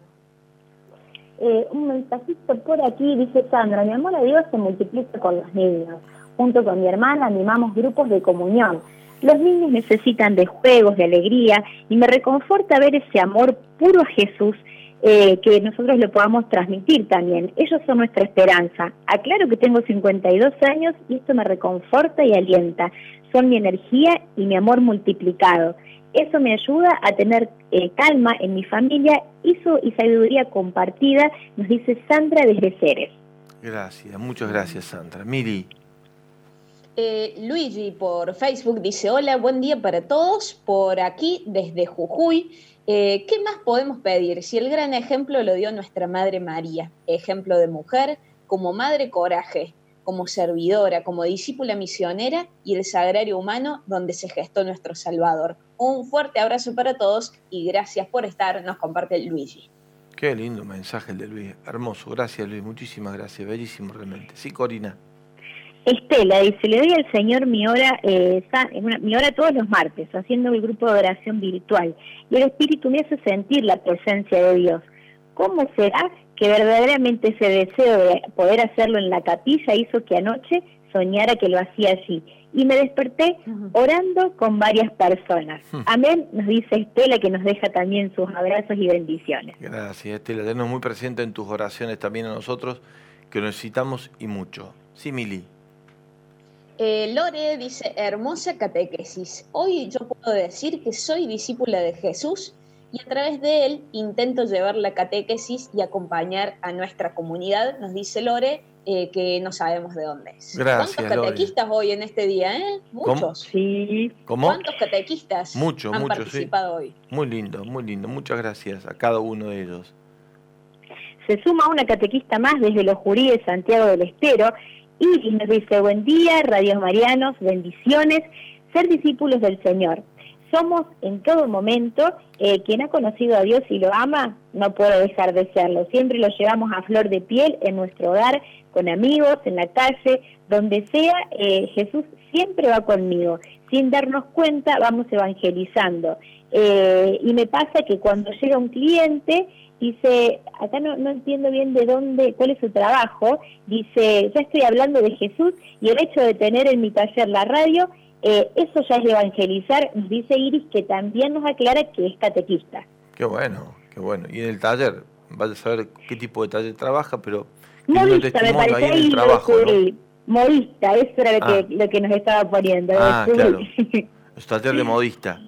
Eh, un mensajito por aquí, dice Sandra: mi amor a Dios se multiplica con los niños. Junto con mi hermana animamos grupos de comunión. Los niños necesitan de juegos, de alegría, y me reconforta ver ese amor puro a Jesús, eh, que nosotros lo podamos transmitir también. Ellos son nuestra esperanza. Aclaro que tengo cincuenta y dos años y esto me reconforta y alienta. Son mi energía y mi amor multiplicado. Eso me ayuda a tener eh, calma en mi familia y, su, y sabiduría compartida, nos dice Sandra desde Ceres.
Gracias, muchas gracias, Sandra. Miri.
Eh, Luigi por Facebook dice: hola, buen día para todos, por aquí desde Jujuy. Eh, ¿Qué más podemos pedir? Si el gran ejemplo lo dio nuestra Madre María, ejemplo de mujer, como madre coraje, como servidora, como discípula misionera y el sagrario humano donde se gestó nuestro Salvador. Un fuerte abrazo para todos y gracias por estar, nos comparte Luigi.
Qué lindo mensaje el de Luis, hermoso, gracias Luis, muchísimas gracias, bellísimo realmente. Sí, Corina.
Estela dice: le doy al Señor mi hora, eh, mi hora todos los martes, haciendo el grupo de oración virtual, y el Espíritu me hace sentir la presencia de Dios. ¿Cómo será que verdaderamente ese deseo de poder hacerlo en la capilla hizo que anoche soñara que lo hacía allí? Y me desperté orando con varias personas. Amén, nos dice Estela, que nos deja también sus abrazos y bendiciones.
Gracias, Estela, tennos muy presente en tus oraciones también a nosotros, que lo necesitamos y mucho. Sí, Mili.
Eh, Lore dice: hermosa catequesis. Hoy yo puedo decir que soy discípula de Jesús y a través de él intento llevar la catequesis y acompañar a nuestra comunidad, nos dice Lore, eh, que no sabemos de dónde es.
Gracias,
¿Cuántos catequistas Lore. Hoy en este día? ¿eh? Muchos.
¿Cómo?
Sí.
¿Cómo?
¿Cuántos catequistas
mucho,
han
mucho,
participado
sí.
hoy?
Muy lindo, muy lindo. Muchas gracias a cada uno de ellos.
Se suma una catequista más desde los Jurí de Santiago del Estero. Iris nos dice: buen día, radios marianos, bendiciones, ser discípulos del Señor. Somos en todo momento, eh, quien ha conocido a Dios y lo ama, no puede dejar de serlo. Siempre lo llevamos a flor de piel en nuestro hogar, con amigos, en la calle, donde sea, eh, Jesús siempre va conmigo. Sin darnos cuenta, vamos evangelizando. Eh, y me pasa que cuando llega un cliente, dice, acá no, no entiendo bien de dónde, cuál es su trabajo, dice, ya estoy hablando de Jesús, y el hecho de tener en mi taller la radio, eh, eso ya es evangelizar, nos dice Iris, que también nos aclara que es catequista.
Qué bueno, qué bueno. Y en el taller, vas a saber qué tipo de taller trabaja, pero...
Modista, me parece ahí, el trabajo, ¿no? Modista, eso era lo, ah. que, lo que nos estaba poniendo.
Ah, claro, es taller de modista.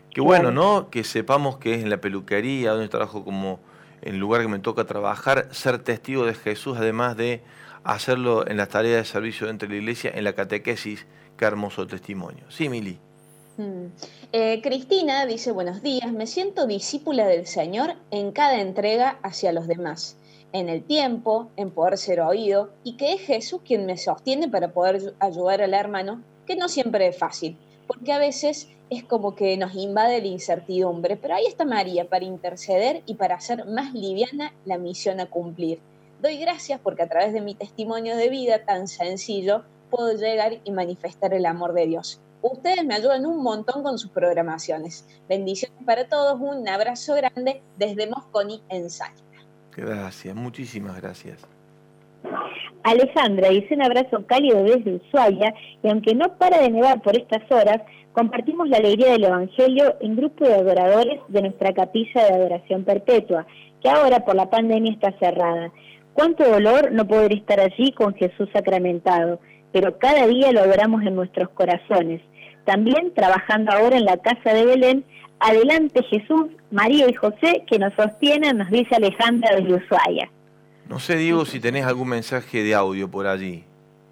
Qué bueno, ¿no? Que sepamos que es en la peluquería, donde trabajo como en el lugar que me toca trabajar, ser testigo de Jesús, además de hacerlo en las tareas de servicio dentro de la iglesia, en la catequesis. Qué hermoso testimonio. Sí, Mili.
Mm. Eh, Cristina dice, buenos días, me siento discípula del Señor en cada entrega hacia los demás, en el tiempo, en poder ser oído, y que es Jesús quien me sostiene para poder ayudar al hermano, que no siempre es fácil, porque a veces es como que nos invade la incertidumbre, pero ahí está María para interceder y para hacer más liviana la misión a cumplir. Doy gracias porque a través de mi testimonio de vida tan sencillo puedo llegar y manifestar el amor de Dios. Ustedes me ayudan un montón con sus programaciones. Bendiciones para todos, un abrazo grande desde Mosconi, en Salta.
Gracias, muchísimas gracias.
Alejandra dice un abrazo cálido desde Ushuaia, y aunque no para de nevar por estas horas, compartimos la alegría del Evangelio en grupo de adoradores de nuestra capilla de adoración perpetua, que ahora por la pandemia está cerrada. Cuánto dolor no poder estar allí con Jesús sacramentado, pero cada día lo adoramos en nuestros corazones. También trabajando ahora en la casa de Belén, adelante Jesús, María y José, que nos sostienen, nos dice Alejandra desde Ushuaia.
No sé, Diego, si tenés algún mensaje de audio por allí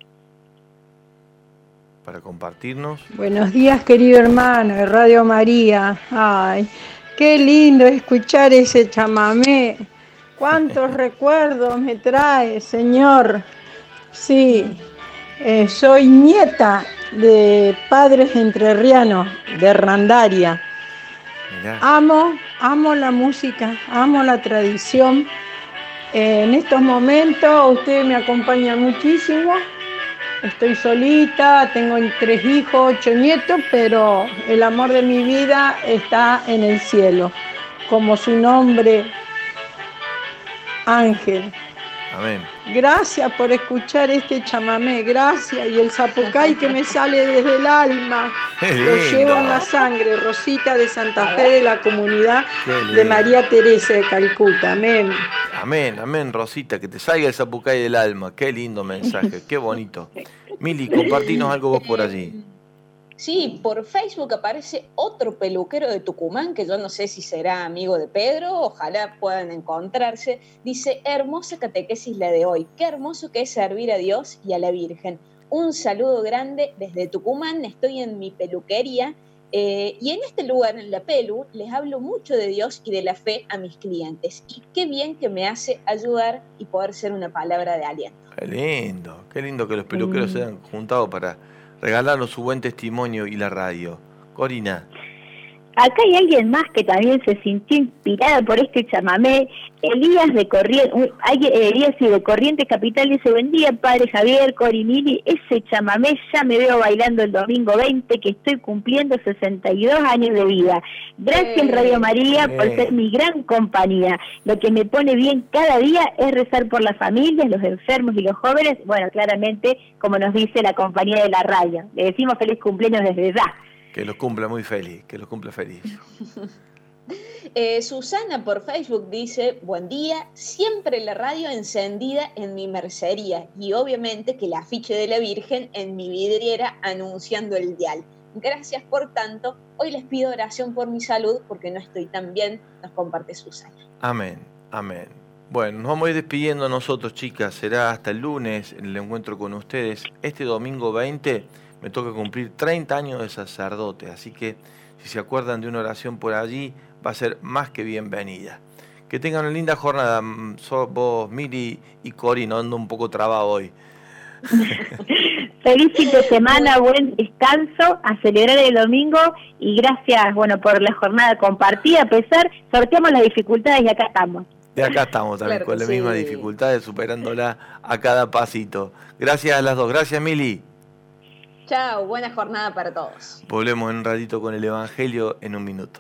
para compartirnos.
Buenos días, querido hermano de Radio María. Ay, qué lindo escuchar ese chamamé. Cuántos recuerdos me trae, Señor. Sí, eh, soy nieta de padres entrerrianos, de Hernandaria. Mirá. Amo, amo la música, amo la tradición. Eh, en estos momentos ustedes me acompañan muchísimo. Estoy solita, tengo tres hijos, ocho nietos, pero el amor de mi vida está en el cielo, como su nombre, Ángel.
Amén.
Gracias por escuchar este chamamé, gracias. Y el zapucay que me sale desde el alma, lo llevo en la sangre. Rosita de Santa Fe, de la comunidad de María Teresa de Calcuta. Amén.
Amén, amén, Rosita, que te salga el zapucay del alma. Qué lindo mensaje, qué bonito. Mili, compartinos algo vos por allí.
Sí, por Facebook aparece otro peluquero de Tucumán, que yo no sé si será amigo de Pedro, ojalá puedan encontrarse. Dice, hermosa catequesis la de hoy, qué hermoso que es servir a Dios y a la Virgen. Un saludo grande desde Tucumán, estoy en mi peluquería, eh, y en este lugar, en la Pelu, les hablo mucho de Dios y de la fe a mis clientes. Y qué bien que me hace ayudar y poder ser una palabra de aliento.
Qué lindo, qué lindo que los peluqueros mm. se hayan juntado para regalarnos su buen testimonio y la radio. Corina.
Acá hay alguien más que también se sintió inspirada por este chamamé. Elías de Corrientes, Elías y de Corrientes Capital dice, buen día, padre Javier, Cori, Mili, ese chamamé ya me veo bailando el domingo veinte, que estoy cumpliendo sesenta y dos años de vida. Gracias eh, Radio María eh. por ser mi gran compañía. Lo que me pone bien cada día es rezar por las familias, los enfermos y los jóvenes. Bueno, claramente, como nos dice la compañía de la radio. Le decimos feliz cumpleaños desde ya.
Que los cumpla muy feliz, que los cumpla feliz.
eh, Susana por Facebook dice, buen día, siempre la radio encendida en mi mercería y obviamente que el afiche de la Virgen en mi vidriera anunciando el dial. Gracias por tanto, hoy les pido oración por mi salud porque no estoy tan bien, nos comparte Susana.
Amén, amén. Bueno, nos vamos a ir despidiendo nosotros, chicas, será hasta el lunes el encuentro con ustedes. Este domingo veinte... me toca cumplir treinta años de sacerdote, así que si se acuerdan de una oración por allí, va a ser más que bienvenida. Que tengan una linda jornada. Sos vos, Mili y Cori, no ando un poco trabado hoy.
Feliz fin de semana, buen descanso, a celebrar el domingo y gracias, bueno, por la jornada compartida. A pesar, sorteamos las dificultades y acá estamos.
De acá estamos también, claro, con las sí. mismas dificultades, superándola a cada pasito. Gracias a las dos. Gracias, Mili.
Chao, buena jornada para todos.
Volvemos en un ratito con el Evangelio en un minuto.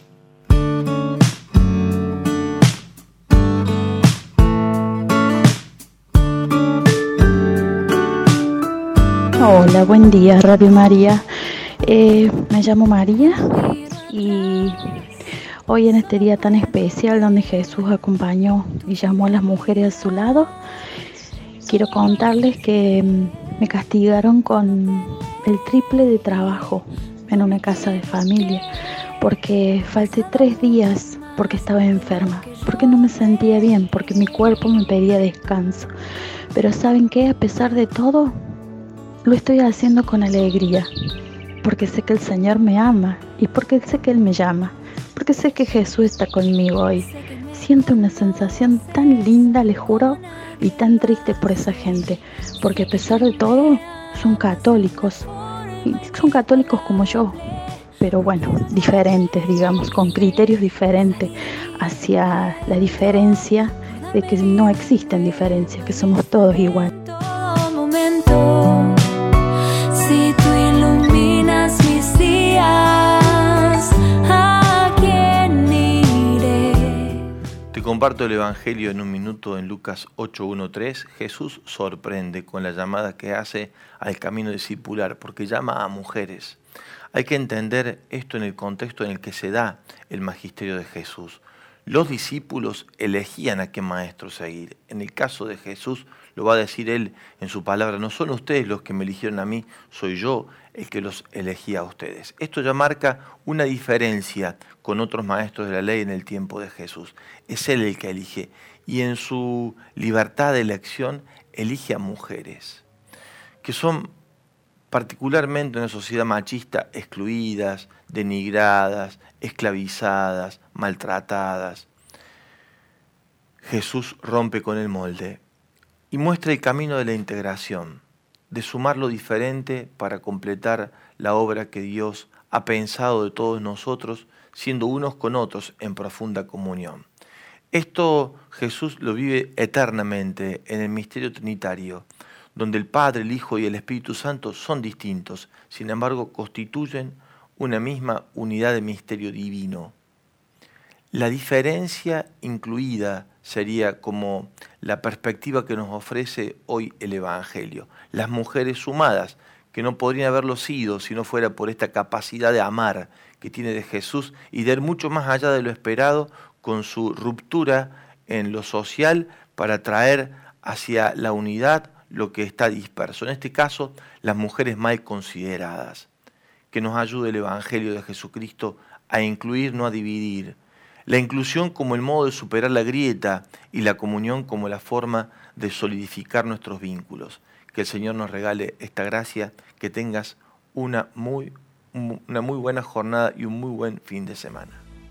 Hola, buen día, Radio María. Eh, me llamo María y hoy en este día tan especial donde Jesús acompañó y llamó a las mujeres a su lado, quiero contarles que me castigaron con el triple de trabajo en una casa de familia porque falté tres días porque estaba enferma, porque no me sentía bien, porque mi cuerpo me pedía descanso. Pero ¿saben qué? A pesar de todo, lo estoy haciendo con alegría, porque sé que el Señor me ama y porque sé que Él me llama, porque sé que Jesús está conmigo hoy. Siento una sensación tan linda, les juro, y tan triste por esa gente, porque a pesar de todo, son católicos, y son católicos como yo, pero bueno, diferentes, digamos, con criterios diferentes hacia la diferencia de que no existen diferencias, que somos todos iguales.
Momento, si tú iluminas mis días, ¿a quién iré?
Te comparto el Evangelio en un minuto en Lucas ocho uno tres. Jesús sorprende con la llamada que hace al camino discipular, porque llama a mujeres. Hay que entender esto en el contexto en el que se da el magisterio de Jesús. Los discípulos elegían a qué maestro seguir. En el caso de Jesús, lo va a decir Él en su palabra, no son ustedes los que me eligieron a mí, soy yo el que los elegía a ustedes. Esto ya marca una diferencia con otros maestros de la ley en el tiempo de Jesús. Es Él el que elige, y en su libertad de elección elige a mujeres, que son particularmente en una sociedad machista, excluidas, denigradas, esclavizadas, maltratadas. Jesús rompe con el molde y muestra el camino de la integración, de sumar lo diferente para completar la obra que Dios ha pensado de todos nosotros, siendo unos con otros en profunda comunión. Esto Jesús lo vive eternamente en el misterio trinitario, donde el Padre, el Hijo y el Espíritu Santo son distintos, sin embargo constituyen una misma unidad de misterio divino. La diferencia incluida sería como la perspectiva que nos ofrece hoy el Evangelio. Las mujeres sumadas, que no podrían haberlo sido si no fuera por esta capacidad de amar que tiene de Jesús y de ir mucho más allá de lo esperado con su ruptura en lo social para traer hacia la unidad lo que está disperso. En este caso, las mujeres mal consideradas. Que nos ayude el Evangelio de Jesucristo a incluir, no a dividir. La inclusión como el modo de superar la grieta y la comunión como la forma de solidificar nuestros vínculos. Que el Señor nos regale esta gracia, que tengas una muy, una muy buena jornada y un muy buen fin de semana.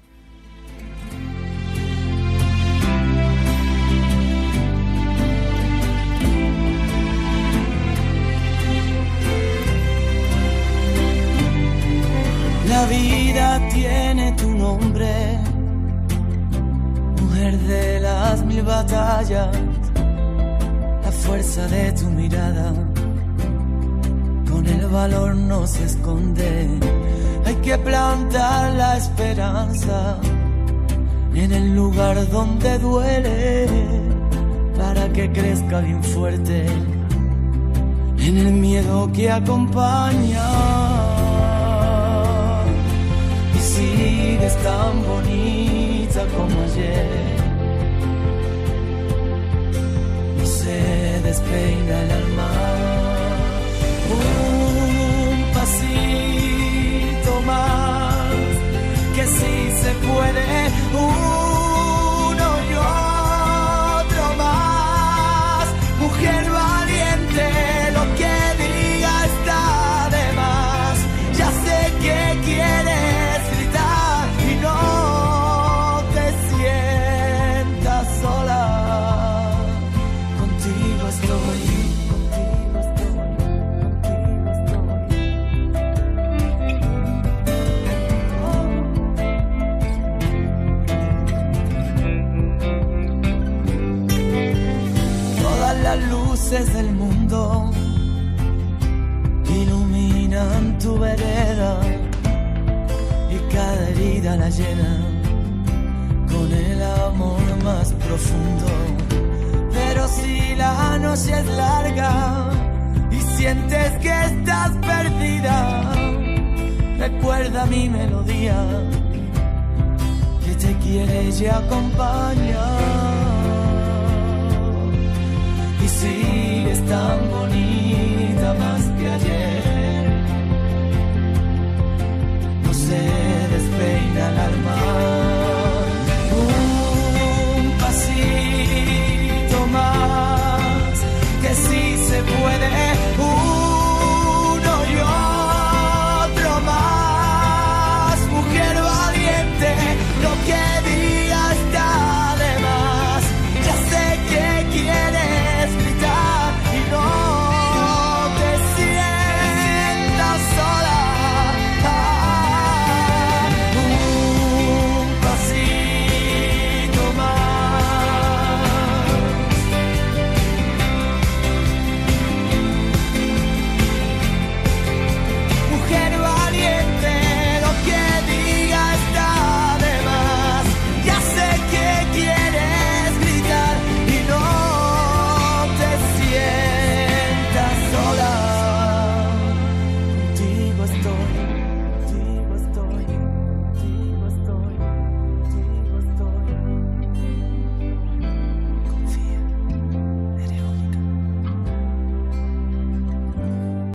La vida tiene tu nombre, mujer de las mil batallas, la fuerza de tu mirada, con el valor no se esconde. Hay que plantar la esperanza en el lugar donde duele, para que crezca bien fuerte en el miedo que acompaña. Sigues tan bonita como ayer, no se despeina el alma. Un pasito más, que sí se puede. Uno y otro más. Mujer valiente, lo que diga está de más. Ya sé que quieres del mundo, iluminan tu vereda y cada herida la llena con el amor más profundo. Pero si la noche es larga y sientes que estás perdida, recuerda mi melodía que te quiere y acompaña. Y sigues tan bonita